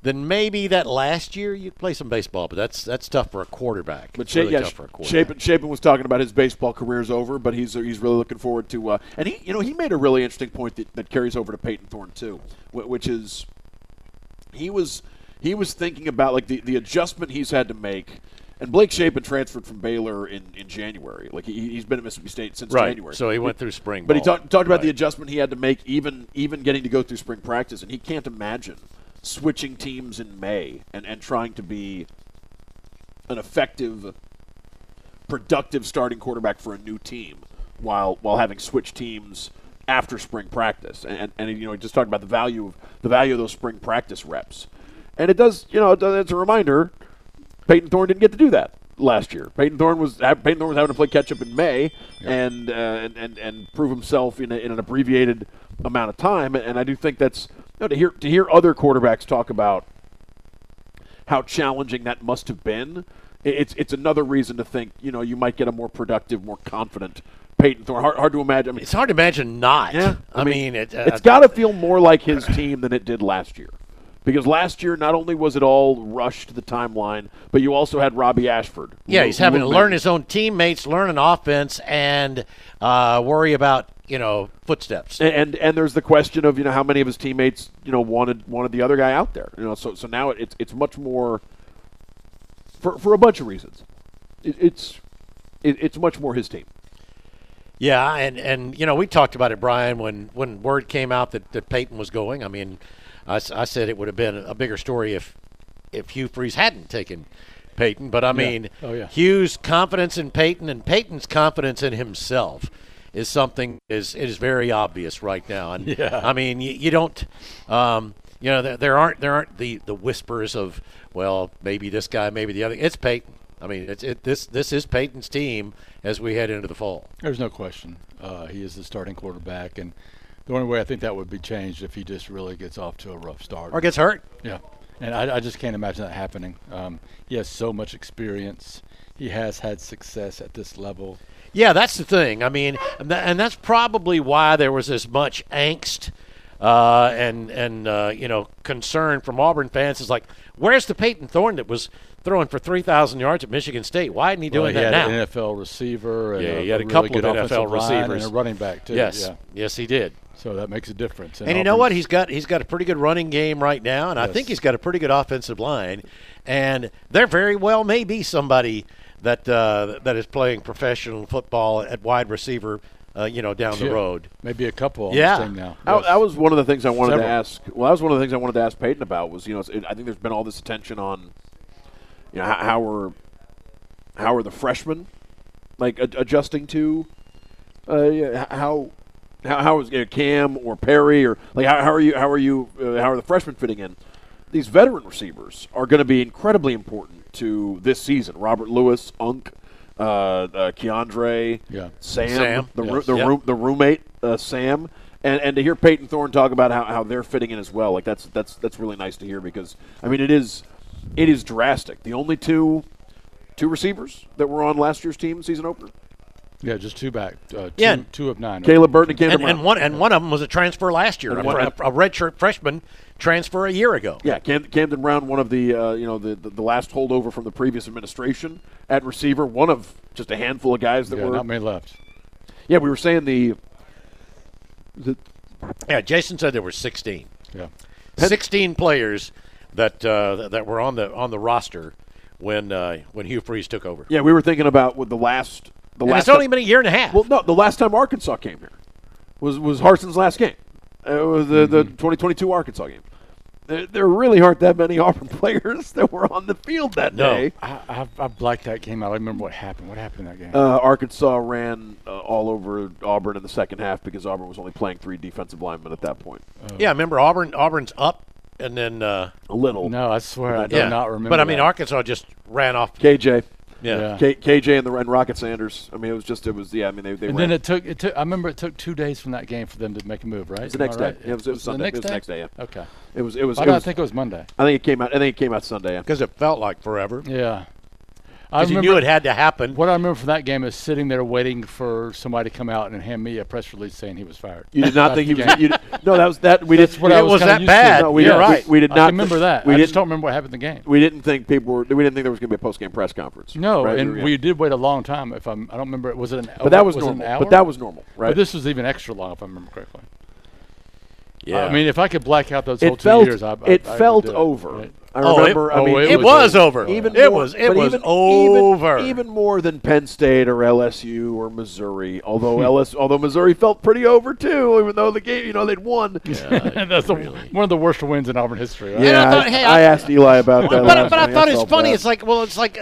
S1: then maybe that last year you'd play some baseball. But that's tough for a quarterback.
S5: But
S1: It's really tough for a quarterback.
S5: Chapin was talking about his baseball career's over, but he's really looking forward to. And he made a really interesting point that carries over to Peyton Thorne too, which is he was thinking about like the adjustment he's had to make. And Blake Shapen transferred from Baylor in January. Like he's been at Mississippi State since January.
S1: So he went through spring
S5: But
S1: ball.
S5: he talked about the adjustment he had to make, even getting to go through spring practice, and he can't imagine switching teams in May and trying to be an effective, productive starting quarterback for a new team while having switched teams after spring practice. And he just talked about the value of those spring practice reps. And it does, it's a reminder. Peyton Thorne didn't get to do that last year. Peyton Thorne was having to play catch up in May and prove himself in an abbreviated amount of time. And I do think that's to hear other quarterbacks talk about how challenging that must have been. It's another reason to think you might get a more productive, more confident Peyton Thorne. Hard to imagine. I mean,
S1: it's hard to imagine not.
S5: Yeah,
S1: I mean
S5: it's got to feel more like his team than it did last year. Because last year, not only was it all rushed to the timeline, but you also had Robbie Ashford.
S1: Yeah, he's having to learn his own teammates, learn an offense, and worry about footsteps.
S5: And there's the question of how many of his teammates wanted the other guy out there. So now it's much more for a bunch of reasons. It's much more his team.
S1: Yeah, and we talked about it, Brian, when word came out that Peyton was going. I mean, I said it would have been a bigger story if Hugh Freeze hadn't taken Peyton. But, I mean, Hugh's confidence in Peyton and Peyton's confidence in himself is something it is very obvious right now. And, I mean, you don't there aren't the whispers of, well, maybe this guy, maybe the other. It's Peyton. I mean, this is Peyton's team as we head into the fall.
S4: There's no question. He is the starting quarterback, and the only way I think that would be changed if he just really gets off to a rough start.
S1: Or gets hurt.
S4: Yeah. And I just can't imagine that happening. He has so much experience. He has had success at this level.
S1: Yeah, that's the thing. I mean, and that's probably why there was as much angst and concern from Auburn fans. Is like, where's the Peyton Thorne that was throwing for 3,000 yards at Michigan State? Why isn't he doing that now?
S4: He had an NFL receiver. And
S1: he had a
S4: really
S1: couple
S4: good
S1: of NFL receivers.
S4: And a running back, too.
S1: Yes, he did.
S4: So that makes a difference.
S1: And you know what? He's got a pretty good running game right now, and I think he's got a pretty good offensive line. And there very well may be somebody that is playing professional football at wide receiver, down the road.
S4: Maybe a couple on
S1: this
S4: team now.
S5: That was one of the things I wanted to ask. Well, that was one of the things I wanted to ask Peyton about was, I think there's been all this attention on, how are the freshmen, like, adjusting to how is Cam or Perry or like how are the freshmen fitting in? These veteran receivers are going to be incredibly important to this season. Robert Lewis, Unk, Keandre, Sam. The roommate, Sam, and to hear Peyton Thorne talk about how they're fitting in as well, like that's really nice to hear because I mean it is drastic. The only two receivers that were on last year's team season opener.
S4: Yeah, just two back. Two of 9.
S5: Caleb Burton and Camden Brown.
S1: And one of them was a transfer last year, a redshirt freshman transfer a year ago.
S5: Yeah, Camden Brown, one of the last holdover from the previous administration at receiver, one of just a handful of guys that were
S4: not many left.
S5: Yeah, we were saying
S1: Jason said there were 16.
S4: Yeah,
S1: 16 players that were on the roster when Hugh Freeze took over.
S5: Yeah, we were thinking about with the last.
S1: It's only been a year and a half.
S5: Well, no, the last time Arkansas came here was Harson's last game. It was the 2022 Arkansas game. There really aren't that many Auburn players that were on the field that day.
S4: I blacked that game out. I remember what happened. What happened in that game?
S5: Arkansas ran all over Auburn in the second half because Auburn was only playing 3 defensive linemen at that point.
S1: Yeah, remember Auburn's up and then
S5: a little.
S4: No, I swear I do not remember.
S1: But I mean, Arkansas just ran off.
S5: KJ.
S1: Yeah.
S5: KJ and Rocket Sanders. I mean, it was. I mean, they.
S4: And then it took. I remember it took 2 days from that game for them to make a move, right?
S5: It was the next day.
S4: Right?
S5: Yeah, it was Sunday. It was the next day. Yeah.
S4: Okay.
S5: It was.
S4: I think it was Monday.
S5: I think it came out Sunday. Yeah.
S1: Because it felt like forever.
S4: Yeah.
S1: because you knew it had to happen.
S4: What I remember from that game is sitting there waiting for somebody to come out and hand me a press release saying he was fired.
S5: You did not think he was. No, that was that.
S4: That's what I was
S1: that
S4: kinda
S1: bad.
S4: used to.
S5: No, we
S1: You're
S5: didn't.
S1: right.
S5: We did not
S4: I remember that.
S5: We
S4: I just
S5: didn't.
S4: don't remember what happened in the game.
S5: We didn't think people were. We didn't think there was going to be a post-game press conference.
S4: No,
S5: right?
S4: and we did wait a long time. I don't remember. Was it an?
S5: But that was
S4: it
S5: normal.
S4: an hour?
S5: But that was normal, right?
S4: But this was even extra long, if I remember correctly.
S1: Yeah.
S4: I mean, if I could black out those
S5: it
S4: whole 2
S5: felt.
S4: years, I
S5: It
S4: would
S5: felt
S4: do it,
S5: over.
S4: right?
S5: I remember. I mean,
S1: it was over.
S5: Even
S1: it
S5: more,
S1: was
S5: but even,
S1: over.
S5: Even more than Penn State or LSU or Missouri. Although Missouri felt pretty over too, even though the game, they'd won.
S1: Yeah,
S4: That's one of the worst wins in Auburn history. Right?
S1: And I thought,
S5: I asked Eli about that.
S1: But
S5: last
S1: I
S5: night.
S1: thought it's
S5: felt
S1: funny.
S5: bad.
S1: It's like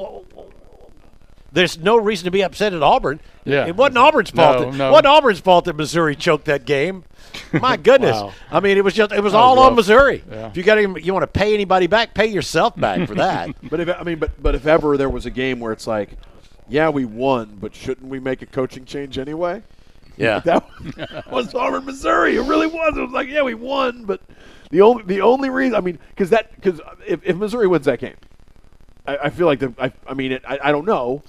S1: there's no reason to be upset at Auburn.
S4: Yeah.
S1: It wasn't Auburn's fault.
S4: No.
S1: It wasn't Auburn's fault that Missouri choked that game. My goodness.
S4: Wow.
S1: I mean, it was all
S4: rough.
S1: on Missouri.
S4: Yeah.
S1: If you want to pay anybody back, pay yourself back for that.
S5: But if ever there was a game where it's like, yeah, we won, but shouldn't we make a coaching change anyway?
S1: Yeah.
S5: That was Auburn, Missouri. It really was. It was like, yeah, we won, but the only reason, because if Missouri wins that game, I feel like I don't know.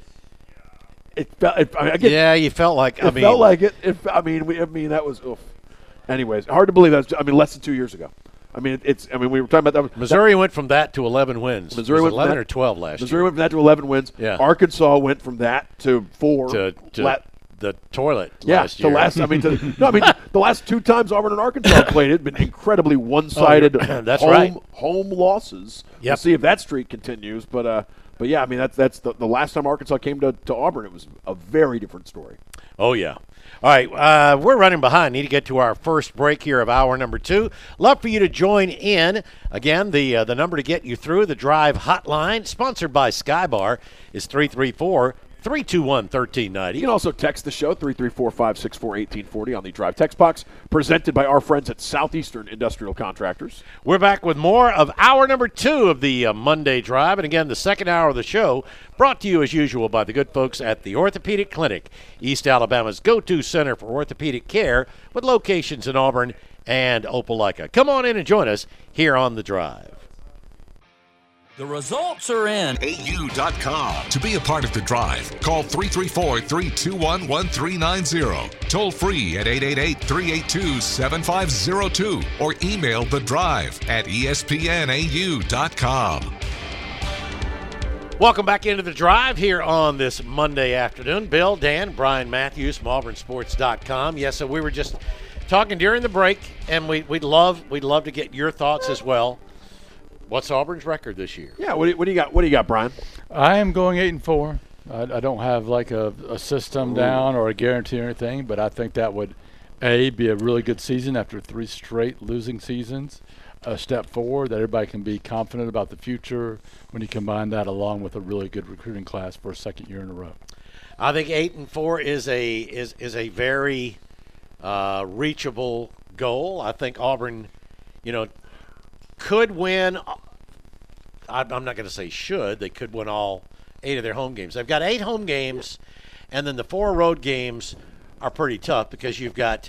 S5: It felt.
S1: Yeah, you felt like.
S5: It felt like it. That was. Oof. Anyways, hard to believe that's. Less than 2 years ago. We were talking about that.
S1: Missouri went from that to 11 wins.
S5: Missouri
S1: It was
S5: went from
S1: 11
S5: that-
S1: or 12 last
S5: Missouri
S1: year.
S5: went from that to 11 wins.
S1: Yeah.
S5: Arkansas went from that to 4.
S1: To the toilet last year.
S5: The last 2 times Auburn and Arkansas played it been incredibly one-sided
S1: That's right.
S5: home losses.
S1: Yep.
S5: We'll see if that streak continues, but yeah, that's the last time Arkansas came to Auburn. It was a very different story.
S1: Oh, yeah. All right, we're running behind. Need to get to our first break here of hour number 2. Love for you to join in. Again, the number to get you through the Drive hotline, sponsored by Skybar, is 334-321-1390.
S5: You can also text the show, 334-564-1840 on the Drive text box, presented by our friends at Southeastern Industrial Contractors.
S1: We're back with more of hour number 2 of the Monday Drive. And again, the second hour of the show brought to you as usual by the good folks at the Orthopedic Clinic, East Alabama's go-to center for orthopedic care with locations in Auburn and Opelika. Come on in and join us here on the Drive.
S6: The results are in.
S3: AU.com. To be a part of the drive, call 334-321-1390. Toll free at 888-382-7502 or email the drive at espnau.com.
S1: Welcome back into the Drive here on this Monday afternoon. Bill, Dan, Brian Matthews from AuburnSports.com. Yes, so we were just talking during the break, and we'd love to get your thoughts as well. What's Auburn's record this year?
S5: Yeah, what do you got? What do you got, Brian?
S4: I am going 8-4. I don't have like a system down or a guarantee or anything, but I think that would be a really good season after 3 straight losing seasons. A step forward that everybody can be confident about the future when you combine that along with a really good recruiting class for a second year in a row.
S1: I think 8-4 is a very reachable goal. I think Auburn, could win. I'm not going to say should. They could win all 8 of their home games. They've got 8 home games, and then the 4 road games are pretty tough because you've got,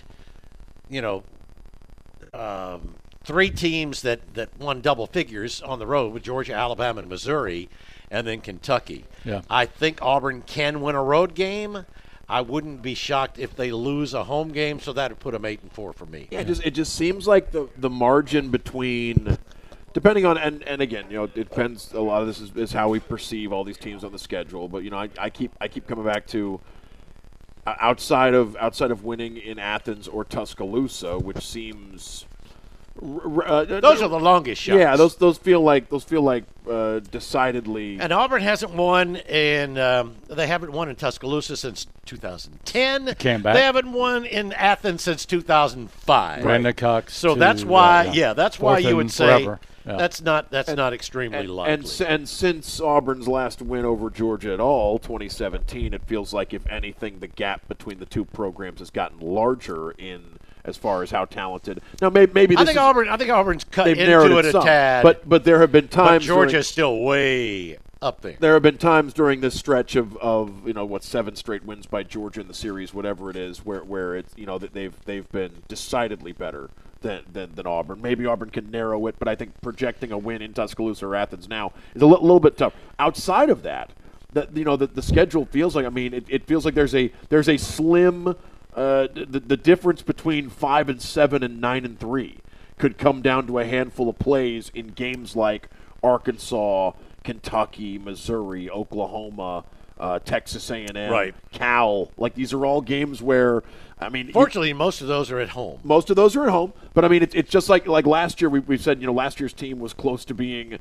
S1: 3 teams that won double figures on the road with Georgia, Alabama, and Missouri, and then Kentucky.
S4: Yeah.
S1: I think Auburn can win a road game. I wouldn't be shocked if they lose a home game, so that would put them 8-4 for me.
S5: Yeah, it just seems like the margin between, depending on and again, it depends. A lot of this is how we perceive all these teams on the schedule. But I keep coming back to outside of winning in Athens or Tuscaloosa, which seems.
S1: Those are the longest shots.
S5: Yeah, those feel like decidedly.
S1: And Auburn hasn't won they haven't won in Tuscaloosa since 2010.
S4: Came back.
S1: They haven't won in Athens since 2005.
S4: Brandon Cox.
S1: So
S4: to,
S1: that's why, that's why
S4: fourth
S1: you would
S4: and
S1: say
S4: forever. Yeah.
S1: that's not extremely likely.
S5: And since Auburn's last win over Georgia at all, 2017, it feels like if anything, the gap between the two programs has gotten larger in as far as how talented. Now maybe this
S1: I think Auburn's cut
S5: they've
S1: into
S5: narrowed
S1: it a
S5: some,
S1: tad.
S5: but there have been
S1: but
S5: times
S1: Georgia's still way up there.
S5: There have been times during this stretch of 7 straight wins by Georgia in the series, whatever it is, where it's that they've been decidedly better than Auburn. Maybe Auburn can narrow it, but I think projecting a win in Tuscaloosa or Athens now is a little bit tough. Outside of that, the schedule feels like, I mean, it feels like there's a slim the difference between 5-7 and 9-3 could come down to a handful of plays in games like Arkansas, Kentucky, Missouri, Oklahoma, Texas A&M,
S1: right.
S5: Cal. Like, these are all games where, I mean,
S1: fortunately, most of those are at home.
S5: Most of those are at home, but I mean, it's just like last year. We've said, last year's team was close to being.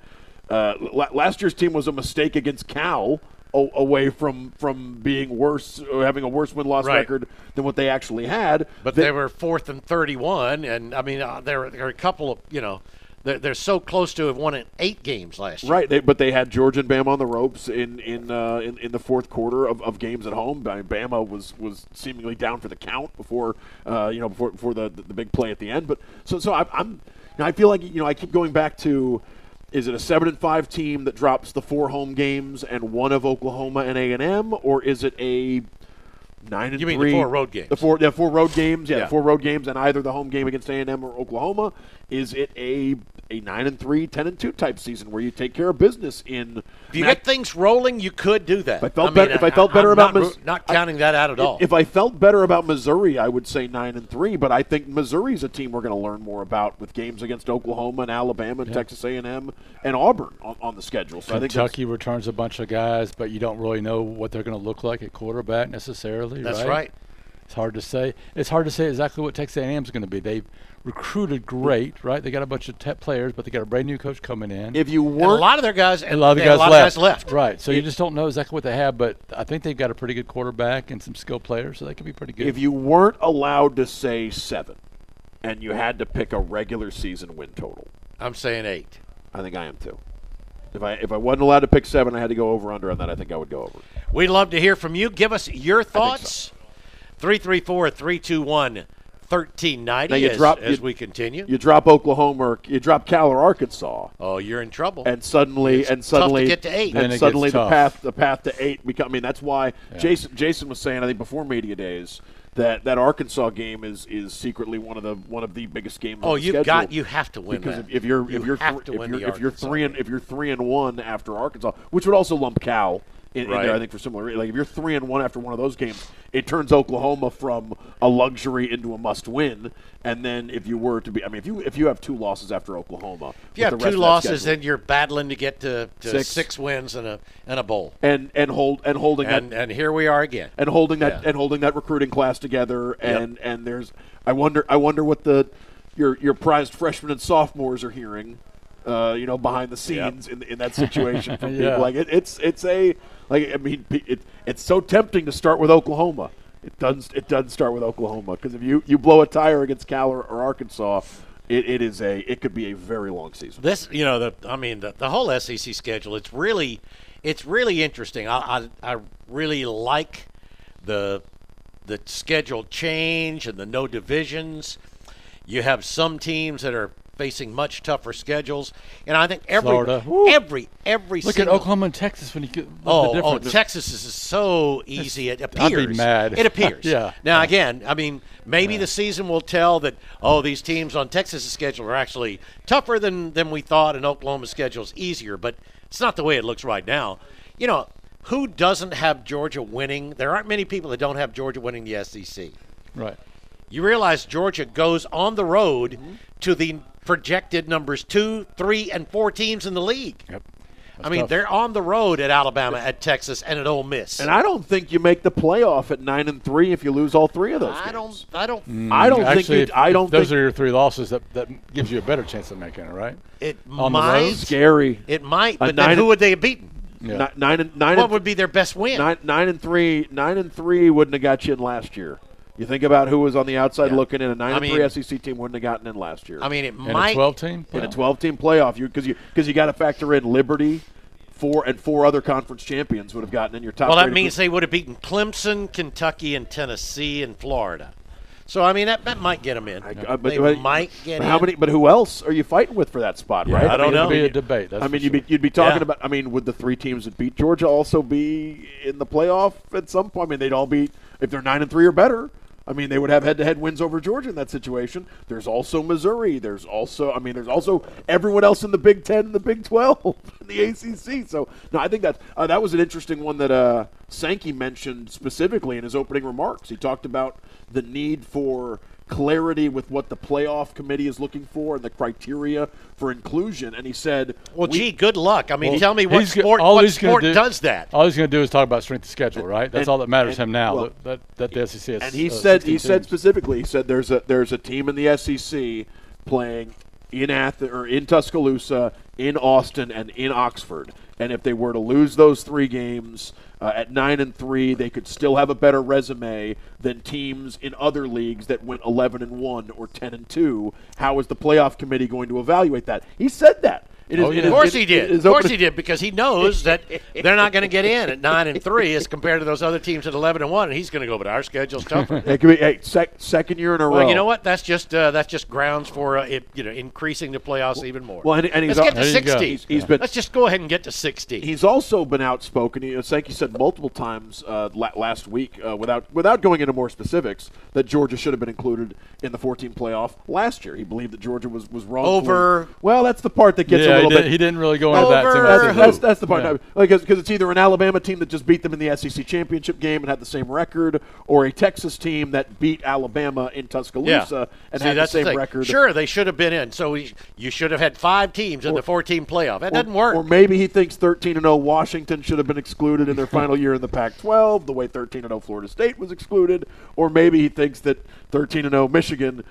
S5: Last year's team was a mistake against Cal, away from being worse, or having a worse win-loss record than what they actually had.
S1: But they were 4th and 31, and I mean, there are a couple of they're so close to have won in 8 games last year.
S5: Right, but they had Georgia and Bama on the ropes in the fourth quarter of games at home. I mean, Bama was seemingly down for the count before the big play at the end. But so I feel like I keep going back to, is it a 7-5 team that drops the 4 home games and one of Oklahoma and A&M, or is it a 9-3?
S1: You mean the 4 road games?
S5: The 4 road games, the 4 road games, and either the home game against A&M or Oklahoma. Is it a 9-3, 10-2 type season where you take care of business in?
S1: If you get things rolling, you could do that.
S5: If I felt better about
S1: not counting that out at all.
S5: If I felt better about Missouri, I would say 9-3. But I think Missouri's a team we're going to learn more about with games against Oklahoma and Alabama and Texas A&M and Auburn on the schedule. So
S4: Kentucky returns a bunch of guys, but you don't really know what they're going to look like at quarterback necessarily.
S1: That's right.
S4: It's hard to say. It's hard to say exactly what Texas A&M is going to be. They've recruited great, right? They got a bunch of players, but they got a brand new coach coming in.
S5: If you weren't,
S1: and a lot of their guys,
S4: a lot of guys left. Right. So you just don't know exactly what they have, but I think they've got a pretty good quarterback and some skilled players, so they could be pretty good.
S5: If you weren't allowed to say 7, and you had to pick a regular season win total,
S1: I'm saying 8.
S5: I think I am too. If I wasn't allowed to pick 7, I had to go over/under on that. I think I would go over.
S1: We'd love to hear from you. Give us your thoughts. 334-321-1390 as we continue.
S5: You drop Oklahoma, or you drop Cal or Arkansas.
S1: Oh, you're in trouble.
S5: And suddenly,
S1: tough to get to 8.
S5: And suddenly the path to 8 become. I mean, that's why Jason was saying, I think before media days, that Arkansas game is secretly one of the biggest games.
S1: Oh,
S5: on the schedule.
S1: You have to win
S5: because
S1: that.
S5: if you're 3-1 after Arkansas, which would also lump Cal in there, I think, for similar. Like, if you're 3-1 after one of those games, it turns Oklahoma from a luxury into a must-win. And then if you were to be, I mean, if you have 2 losses after Oklahoma,
S1: if you have 2 losses, then you're battling to get to 6 wins and a bowl.
S5: And
S1: here we are again.
S5: And holding that recruiting class together. And there's, I wonder what your prized freshmen and sophomores are hearing. Behind the scenes in that situation for people. Like it's so tempting to start with Oklahoma. It doesn't start with Oklahoma, because if you blow a tire against Cal or Arkansas, it could be a very long season.
S1: This the whole SEC schedule. It's really interesting. I really like the schedule change and the no divisions. You have some teams that are facing much tougher schedules, and I think every
S4: look at Oklahoma and Texas when you get the difference.
S1: Texas is so easy. It appears.
S4: I'd be mad.
S1: It appears.
S4: Yeah.
S1: Now again, I mean, maybe the season will tell that these teams on Texas' schedule are actually tougher than we thought, and Oklahoma's schedule is easier. But it's not the way it looks right now. Who doesn't have Georgia winning? There aren't many people that don't have Georgia winning the SEC.
S4: Right.
S1: You realize Georgia goes on the road to the projected numbers 2, 3, and 4 teams in the league.
S4: Yep.
S1: I mean, they're on the road at Alabama, at Texas, and at Ole Miss.
S5: And I don't think you make the playoff at 9-3 if you lose all 3 of those games. I don't think
S4: those are your 3 losses. That gives you a better chance of making it, right?
S1: It
S4: on
S1: might.
S4: The road?
S5: Scary.
S1: It might. But then who would they have beaten?
S4: Yeah.
S1: What would be their best win?
S5: 9-3 wouldn't have got you in last year. You think about who was on the outside looking in. A 9-3 SEC team wouldn't have gotten in last year.
S1: I mean, it
S4: in
S1: might.
S4: A 12-team?
S5: In a 12-team playoff, because you got to factor in Liberty, 4 other conference champions would have gotten in your top.
S1: Well, that means they would have beaten Clemson, Kentucky, and Tennessee, and Florida. So, I mean, that might get them in. They might get in.
S5: But who else are you fighting with for that spot, right?
S1: I don't know.
S4: It would be a debate.
S5: You'd be talking about. I mean, would the 3 teams that beat Georgia also be in the playoff at some point? I mean, they'd all be, if they're 9-3 or better. I mean, they would have head-to-head wins over Georgia in that situation. There's also Missouri. There's also everyone else in the Big Ten and the Big 12 and the ACC. So, no, I think that was an interesting one that Sankey mentioned specifically in his opening remarks. He talked about the need for clarity with what the playoff committee is looking for and the criteria for inclusion. And he said,
S1: well, good luck. I mean,
S4: Well,
S1: tell me what
S4: he's go-
S1: sport,
S4: all
S1: what
S4: he's gonna
S1: sport
S4: do-
S1: does that.
S4: All he's going to do is talk about strength of schedule, right? That's
S5: and-
S4: all that matters
S5: and-
S4: to him now.
S5: well,
S4: that the SEC has.
S5: and he
S4: 16
S5: said
S4: teams.
S5: specifically, he said there's a team in the SEC playing in Athens or in Tuscaloosa, in Austin, and in Oxford. And if they were to lose those 3 games at 9-3, they could still have a better resume than teams in other leagues that went 11-1 or 10-2. How is the playoff committee going to evaluate that? He said that.
S1: Of course he did. Of course he did, because he knows that they're not going to get in at 9-3 as compared to those other teams at 11-1, and he's going to go, but our schedule's tougher.
S5: It could be second year in a row.
S1: Well, you know what? That's just grounds for increasing the playoffs even more.
S5: Well, and he's
S1: let's get to
S4: there you go.
S1: 16.
S5: He's been.
S1: Let's just go ahead and get to 16.
S5: He's also been outspoken. Sankey said multiple times last week, without going into more specifics, that Georgia should have been included in the 14 playoff last year. He believed that Georgia was wrong.
S1: Over.
S5: Well, that's the part that gets a little bit.
S4: He didn't really go into that too
S1: Over
S4: much.
S5: That's the part.
S4: Yeah.
S5: Because it's either an Alabama team that just beat them in the SEC championship game and had the same record, or a Texas team that beat Alabama in Tuscaloosa and
S1: See,
S5: had the
S1: that's
S5: same
S1: thing.
S5: record.
S1: Sure, they should have been in. So you should have had 5 teams in the 14 playoff. That doesn't work.
S5: Or maybe he thinks 13-0 Washington should have been excluded in their final year in the Pac-12, the way 13-0 Florida State was excluded. Or maybe he thinks that 13-0 Michigan,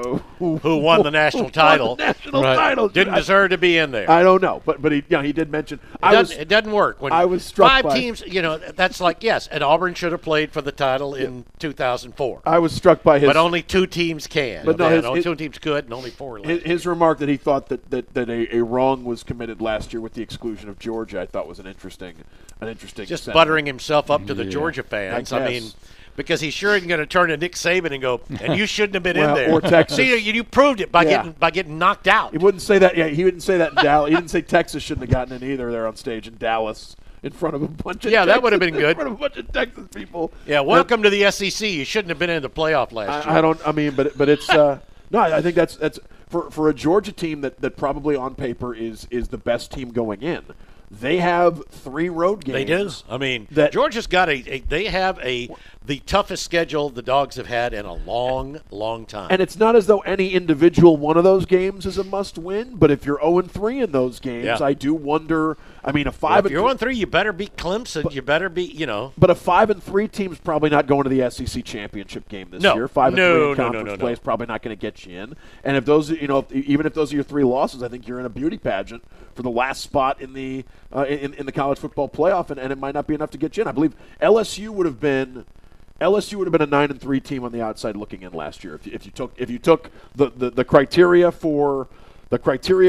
S1: who won the national title, didn't deserve to be in there.
S5: I don't know, but he did mention
S1: It doesn't work. When
S5: I was struck
S1: 5
S5: by-
S1: teams, that's like, yes, and Auburn should have played for the title in 2004.
S5: I was struck by his.
S1: But only 2 teams can.
S5: But no,
S1: only
S5: his-
S1: 2 teams could, and only 4 left.
S5: His remark that he thought that a wrong was committed last year with the exclusion of Georgia, I thought was an interesting
S1: Just
S5: sentiment.
S1: buttering himself up to the Georgia fans.
S5: I
S1: I mean,
S5: guess.
S1: because he sure isn't going to turn to Nick Saban and go, and you shouldn't have been
S5: Well,
S1: in there.
S5: or Texas.
S1: See, you proved it by
S5: Yeah.
S1: getting knocked out.
S5: He wouldn't say that. Yeah, he wouldn't say that in Dallas. He didn't say Texas shouldn't have gotten in either. There on stage in Dallas in front of a bunch of
S1: Yeah, that would have been good.
S5: In front of a bunch of Texas people.
S1: Yeah, welcome to the SEC. You shouldn't have been in the playoff last year.
S5: I don't. I mean, but it's no. I think that's for a Georgia team that probably on paper is the best team going in. They have 3 road games.
S1: They do. I mean,
S5: That-
S1: Georgia's got they have the toughest schedule the Dogs have had in a long, long time.
S5: And it's not as though any individual one of those games is a must-win. But if you're 0-3 in those games,
S1: Yeah.
S5: I do wonder. I mean, a
S1: Well,
S5: 5
S1: if you're 1-3, you better beat Clemson. You better beat,
S5: But a 5-3 team's probably not going to the SEC championship game this
S1: No.
S5: year. 5-3
S1: No,
S5: in conference
S1: no.
S5: play is probably not going to get you in. And if those, even if those are your 3 losses, I think you're in a beauty pageant for the last spot in the in the college football playoff, and it might not be enough to get you in. I believe LSU would have been a 9-3 team on the outside looking in last year if you took the criteria for the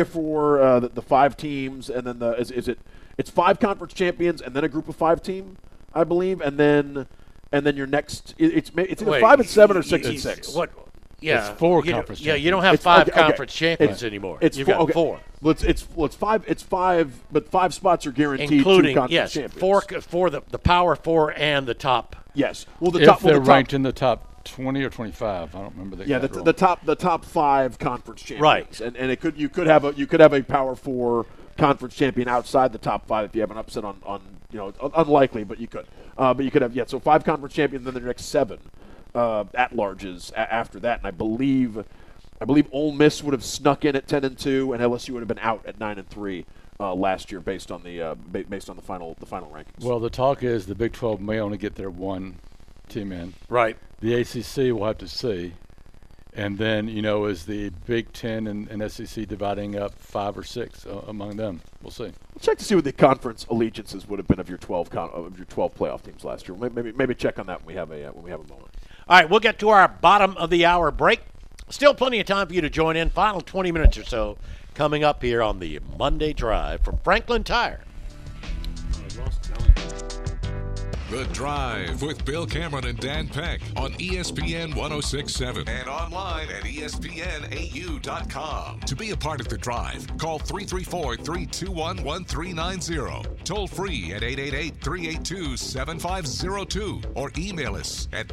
S5: 5 teams, and then it's 5 conference champions and then a group of 5 team, I believe, and then your next it's either
S1: Wait,
S5: 5-7 or 6-6.
S1: What? Yeah,
S4: It's 4 conference
S1: Yeah, you don't
S4: champions.
S1: have 5
S5: Okay.
S1: conference champions anymore.
S5: It's
S1: You've
S5: 4,
S1: got
S5: okay.
S1: 4.
S5: Well, it's 5, but 5 spots are guaranteed.
S1: Including,
S5: 2 conference
S1: yes,
S5: champions.
S1: 4 the Power 4 and the top.
S5: Yes. Well, the
S4: If
S5: top.
S4: they're
S5: Well, the top,
S4: ranked in the top 20 or 25, I don't remember the
S5: yeah,
S4: exact
S5: the
S4: rule.
S5: top 5 conference champions.
S1: Right.
S5: And you could have a Power 4 conference champion outside the top 5 if you have an upset on unlikely, but you could. But you could have so 5 conference champions, then the next 7 at-larges after that, and I believe Ole Miss would have snuck in at 10-2, and LSU would have been out at 9-3 last year based on the final rankings.
S4: Well, the talk is the Big 12 may only get their 1 team in.
S1: Right.
S4: The ACC will have to see. And then, is the Big 10 and SEC dividing up 5 or 6 among them? We'll see.
S5: We'll check to see what the conference allegiances would have been of your 12 playoff teams last year. Maybe check on that when we have a moment.
S1: All right, we'll get to our bottom of the hour break. Still plenty of time for you to join in. Final 20 minutes or so coming up here on the Monday Drive from Franklin Tire.
S3: The Drive with Bill Cameron and Dan Peck on ESPN 106.7 and online at ESPNAU.com. To be a part of The Drive, call 334-321-1390. Toll free at 888-382-7502 or email us at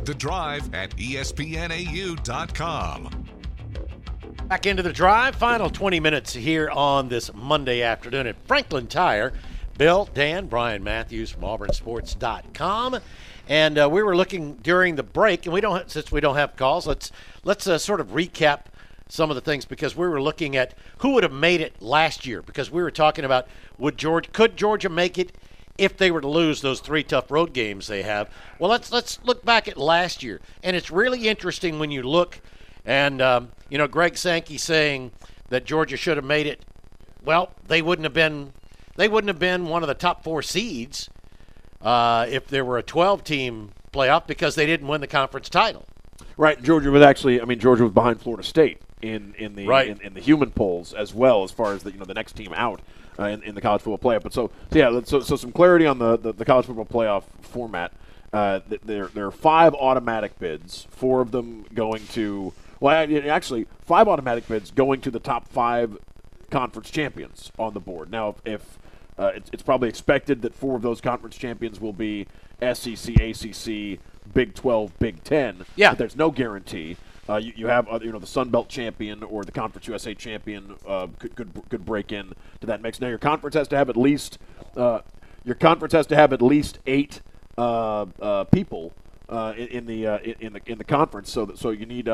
S3: thedrive@ESPNAU.com.
S1: Back into The Drive, final 20 minutes here on this Monday afternoon at Franklin Tire. Bill, Dan, Brian Matthews from AuburnSports.com. And we were looking during the break, and since we don't have calls, let's sort of recap some of the things, because we were looking at who would have made it last year, because we were talking about could Georgia make it if they were to lose those 3 tough road games they have. Well, let's look back at last year, and it's really interesting when you look, and Greg Sankey saying that Georgia should have made it. Well, they wouldn't have been one of the top 4 seeds if there were a 12-team playoff, because they didn't win the conference title.
S5: Right. Georgia was behind Florida State in the human polls as well, as far as the next team out in the college football playoff. But so some clarity on the college football playoff format. There are 5 automatic bids, 4 of them going to 5 automatic bids going to the top 5 conference champions on the board. Now, if it's probably expected that 4 of those conference champions will be SEC, ACC, Big 12, Big 10.
S1: Yeah.
S5: But there's no guarantee. You have the Sun Belt champion or the Conference USA champion could break in to that mix. Now your conference has to have at least 8 people in the conference. So you need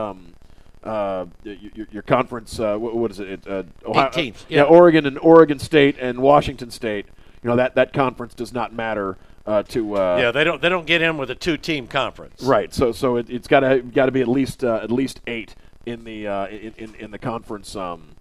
S5: your conference. What is it? Ohio,
S1: 8 teams.
S5: Yeah, Oregon and Oregon State and Washington State. That conference does not matter to.
S1: They don't get in with a 2-team conference.
S5: Right. So it's got to be at least 8 in the conference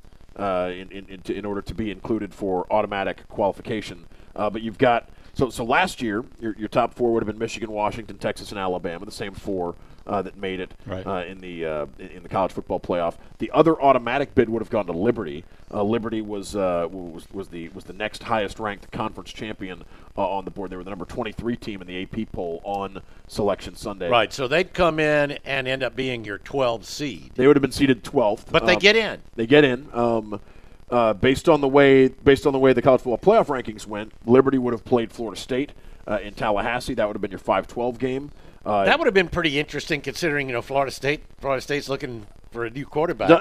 S5: in order to be included for automatic qualification. But you've got so last year your top 4 would have been Michigan, Washington, Texas, and Alabama, the same 4 that made it in the college football playoff. The other automatic bid would have gone to Liberty. Liberty was the next highest ranked conference champion on the board. They were the number 23 team in the AP poll on Selection Sunday.
S1: Right, so they'd come in and end up being your 12th seed.
S5: They would have been seeded 12th,
S1: but they get in.
S5: They get in. Based on the way the college football playoff rankings went, Liberty would have played Florida State in Tallahassee. That would have been your 5-12 game.
S1: That would have been pretty interesting, considering Florida State's looking for a new quarterback.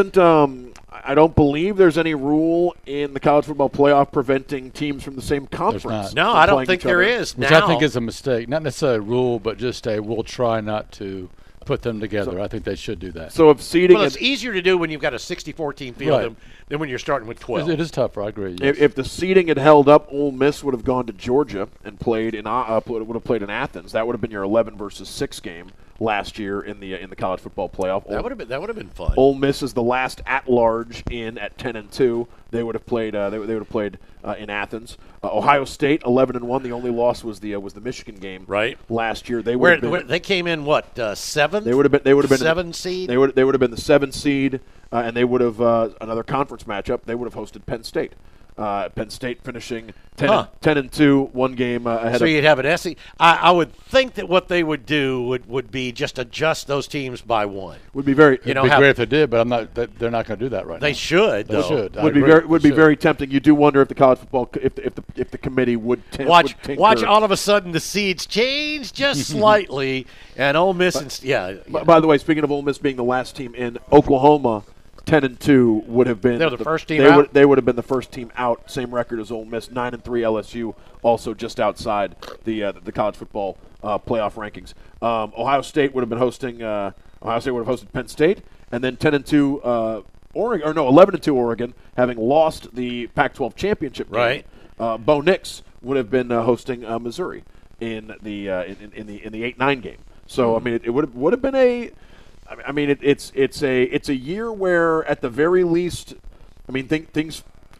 S5: I don't believe there's any rule in the college football playoff preventing teams from the same conference.
S1: No, I don't think there is.
S4: Which I think is a mistake. Not necessarily a rule, but just we'll try not to put them together. I think they should do that.
S5: So if seeding,
S1: it's easier to do when you've got a 64-team field than when you're starting with 12.
S4: It is tougher. I agree. Yes.
S5: If the seeding had held up, Ole Miss would have gone to Georgia and played in Athens. That would have been your 11 versus 6 game last year in the college football playoff.
S1: That would have been fun.
S5: Ole Miss is the last at-large in at 10-2. They would have played. They would have played in Athens. Ohio State 11-1. The only loss was the Michigan game last year.
S1: They came in what 7th?
S5: They would have been
S1: 7 seed.
S5: They would have been the 7 seed, and they would have another conference matchup. They would have hosted Penn State. Penn State finishing 10-2, 1 game ahead.
S1: So you'd have an SEC. I would think that what they would do would be just adjust those teams by 1.
S5: Would be very.
S4: It'd be great if they did, but they're not going to do that right now.
S1: They should.
S4: They should.
S5: Would be very tempting. You do wonder if the college football if the committee would
S1: watch all of a sudden the seeds change just slightly, and Ole Miss
S5: By the way, speaking of Ole Miss being the last team in, Oklahoma 10-2 would have been
S1: the first team out.
S5: They would have been the first team out. Same record as Ole Miss. 9-3 LSU, also just outside the college football playoff rankings. Ohio State would have been hosting. Ohio State would have hosted Penn State, and then 10-2 Oregon, or no, 11-2 Oregon, having lost the Pac-12 championship game.
S1: Right.
S5: Bo Nix would have been hosting Missouri in the 8-9 game. So I mean, it would have been a. I mean, it's a year where at the very least, I mean, things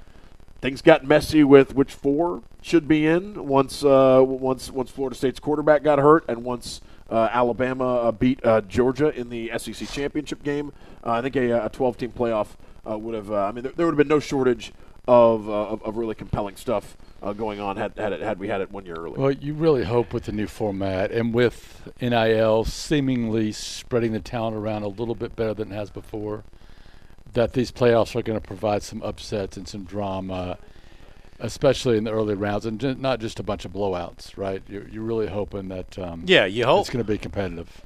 S5: got messy with which 4 should be in once Florida State's quarterback got hurt, and once Alabama beat Georgia in the SEC championship game. I think a 12-team playoff would have. I mean, there would have been no shortage of really compelling stuff going on had we had it 1 year earlier.
S4: Well, you really hope with the new format and with NIL seemingly spreading the talent around a little bit better than it has before, that these playoffs are going to provide some upsets and some drama, especially in the early rounds, and not just a bunch of blowouts, right? You're really hoping that
S1: you hope
S4: it's going to be competitive.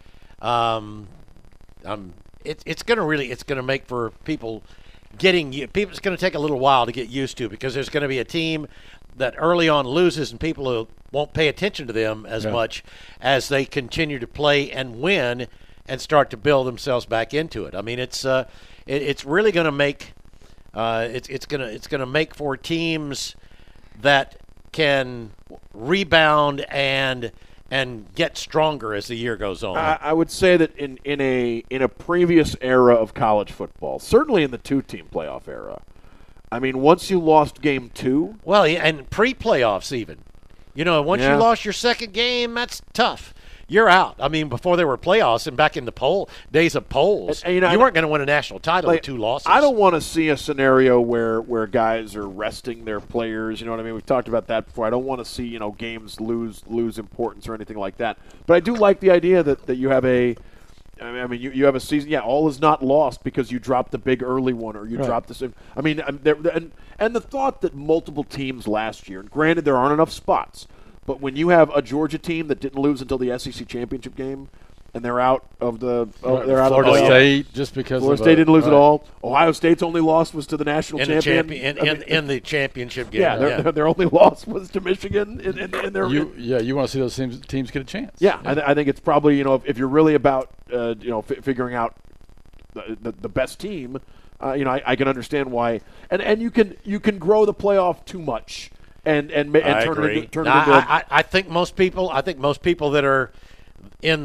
S1: It's going to make for people it's going to take a little while to get used to, because there's going to be a team that early on loses and people won't pay attention to them as much as they continue to play and win and start to build themselves back into it. I mean, it's really going to make it's going to make for teams that can rebound and get stronger as the year goes on.
S5: I would say that in a previous era of college football, certainly in the 2-team playoff era, I mean, once you lost game 2,
S1: well, and pre-playoffs even, once you lost your second game, that's tough. You're out. I mean, before there were playoffs and back in the days of polls, you weren't going to win a national title with 2 losses.
S5: I don't want to see a scenario where guys are resting their players. You know what I mean? We've talked about that before. I don't want to see games lose importance or anything like that. But I do like the idea that you have you have a season. Yeah, all is not lost because you dropped the big early one or you dropped the. I mean, and the thought that multiple teams last year, and granted there aren't enough spots. But when you have a Georgia team that didn't lose until the SEC championship game, and they're out of the
S4: Florida State just because
S5: Florida State didn't lose at all. Ohio State's only loss was to the national champion
S1: in the championship game.
S5: Yeah, their only loss was to Michigan. In their
S4: you want to see those teams get a chance.
S5: Yeah. I think it's probably if you're really about figuring out the best team, I can understand why, and you can grow the playoff too much. And turn it into
S1: I think most people that are in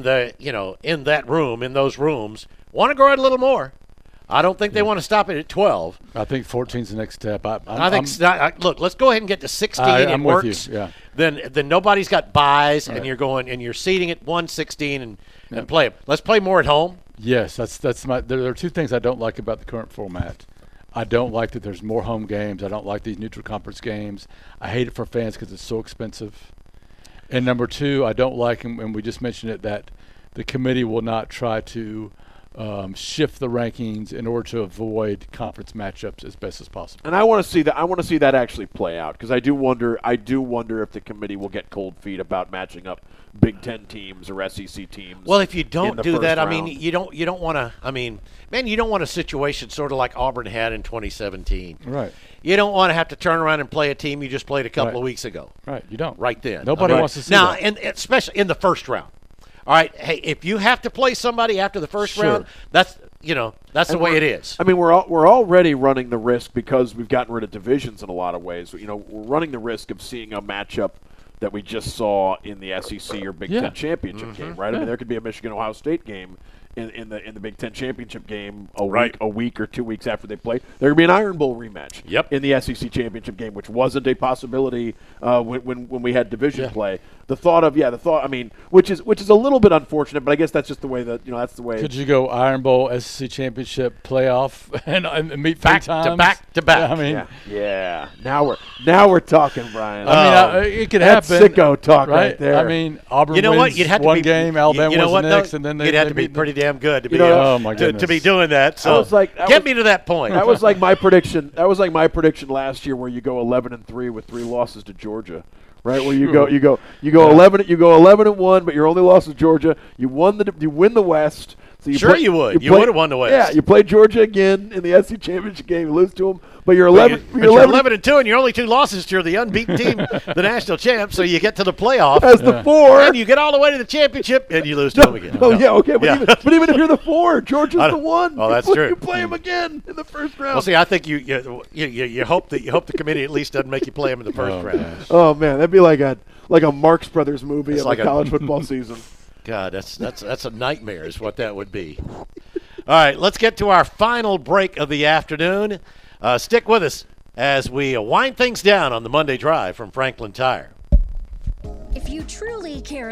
S1: those rooms want to grow it a little more. I don't think they want to stop it at 12.
S4: I think 14's the next step.
S1: Look, let's go ahead and get to 16. It works.
S4: With you. Yeah.
S1: Then nobody's got buys, and you're going and you're seeding at 1-16 and play it. Let's play more at home.
S4: Yes, there are 2 things I don't like about the current format. I don't like that there's more home games. I don't like these neutral conference games. I hate it for fans because it's so expensive. And number 2, I don't like, and we just mentioned it, that the committee will not try to shift the rankings in order to avoid conference matchups as best as possible.
S5: And I want to see that. I want to see that actually play out, because I do wonder if the committee will get cold feet about matching up Big Ten teams or SEC teams.
S1: Well, if you don't do that,
S5: round.
S1: I mean, you don't want to. I mean, man, you don't want a situation sort of like Auburn had in 2017.
S4: Right.
S1: You don't want to have to turn around and play a team you just played a couple of weeks ago.
S4: Right. You don't.
S1: Right then.
S4: Nobody wants to see
S1: now,
S4: that.
S1: and especially in the first round. All right. Hey, if you have to play somebody after the first round, that's the way it is.
S5: I mean, we're already running the risk, because we've gotten rid of divisions in a lot of ways. We're running the risk of seeing a matchup that we just saw in the SEC or Big Ten championship game, right? I mean, there could be a Michigan-Ohio State game in the Big Ten championship game a week or 2 weeks after they play. There could be an Iron Bowl rematch in the SEC championship game, which wasn't a possibility when we had division play. The thought, I mean, which is a little bit unfortunate, but I guess that's just the way that's the way.
S4: Could you go Iron Bowl, SEC championship, playoff, and meet 3 times?
S1: Back to back.
S4: Yeah, I mean,
S5: Now we're talking, Brian.
S4: I mean, it could
S5: that's
S4: happen.
S5: Sicko talk right there.
S4: I mean, Auburn
S1: wins
S4: one game, Alabama wins the next, and then
S1: you'd have to be pretty damn good to be to be doing that. So get me to that point.
S5: That was like my prediction. That was like my prediction last year, where you go 11-3 with 3 losses to Georgia. Right, where you go 11-1, but your only loss is Georgia. You win the West. So
S1: you would. You would have won the West.
S5: Yeah, you play Georgia again in the SEC championship game. You lose to them, but you're 11.
S1: You're 11-2, and your only 2 losses to the unbeaten team, the national champ. So you get to the playoff
S5: as the 4,
S1: and you get all the way to the championship, and you lose to them again.
S5: But even if you're the 4, Georgia's the 1.
S1: Oh, that's true.
S5: You play them again in the first round.
S1: Well, see, I think you hope the committee at least doesn't make you play them in the first round.
S5: Gosh. Oh man, that'd be like a Marx Brothers movie of a college football season.
S1: God, that's a nightmare is what that would be. All right, let's get to our final break of the afternoon. Stick with us as we wind things down on the Monday Drive from Franklin Tire.
S7: If you truly care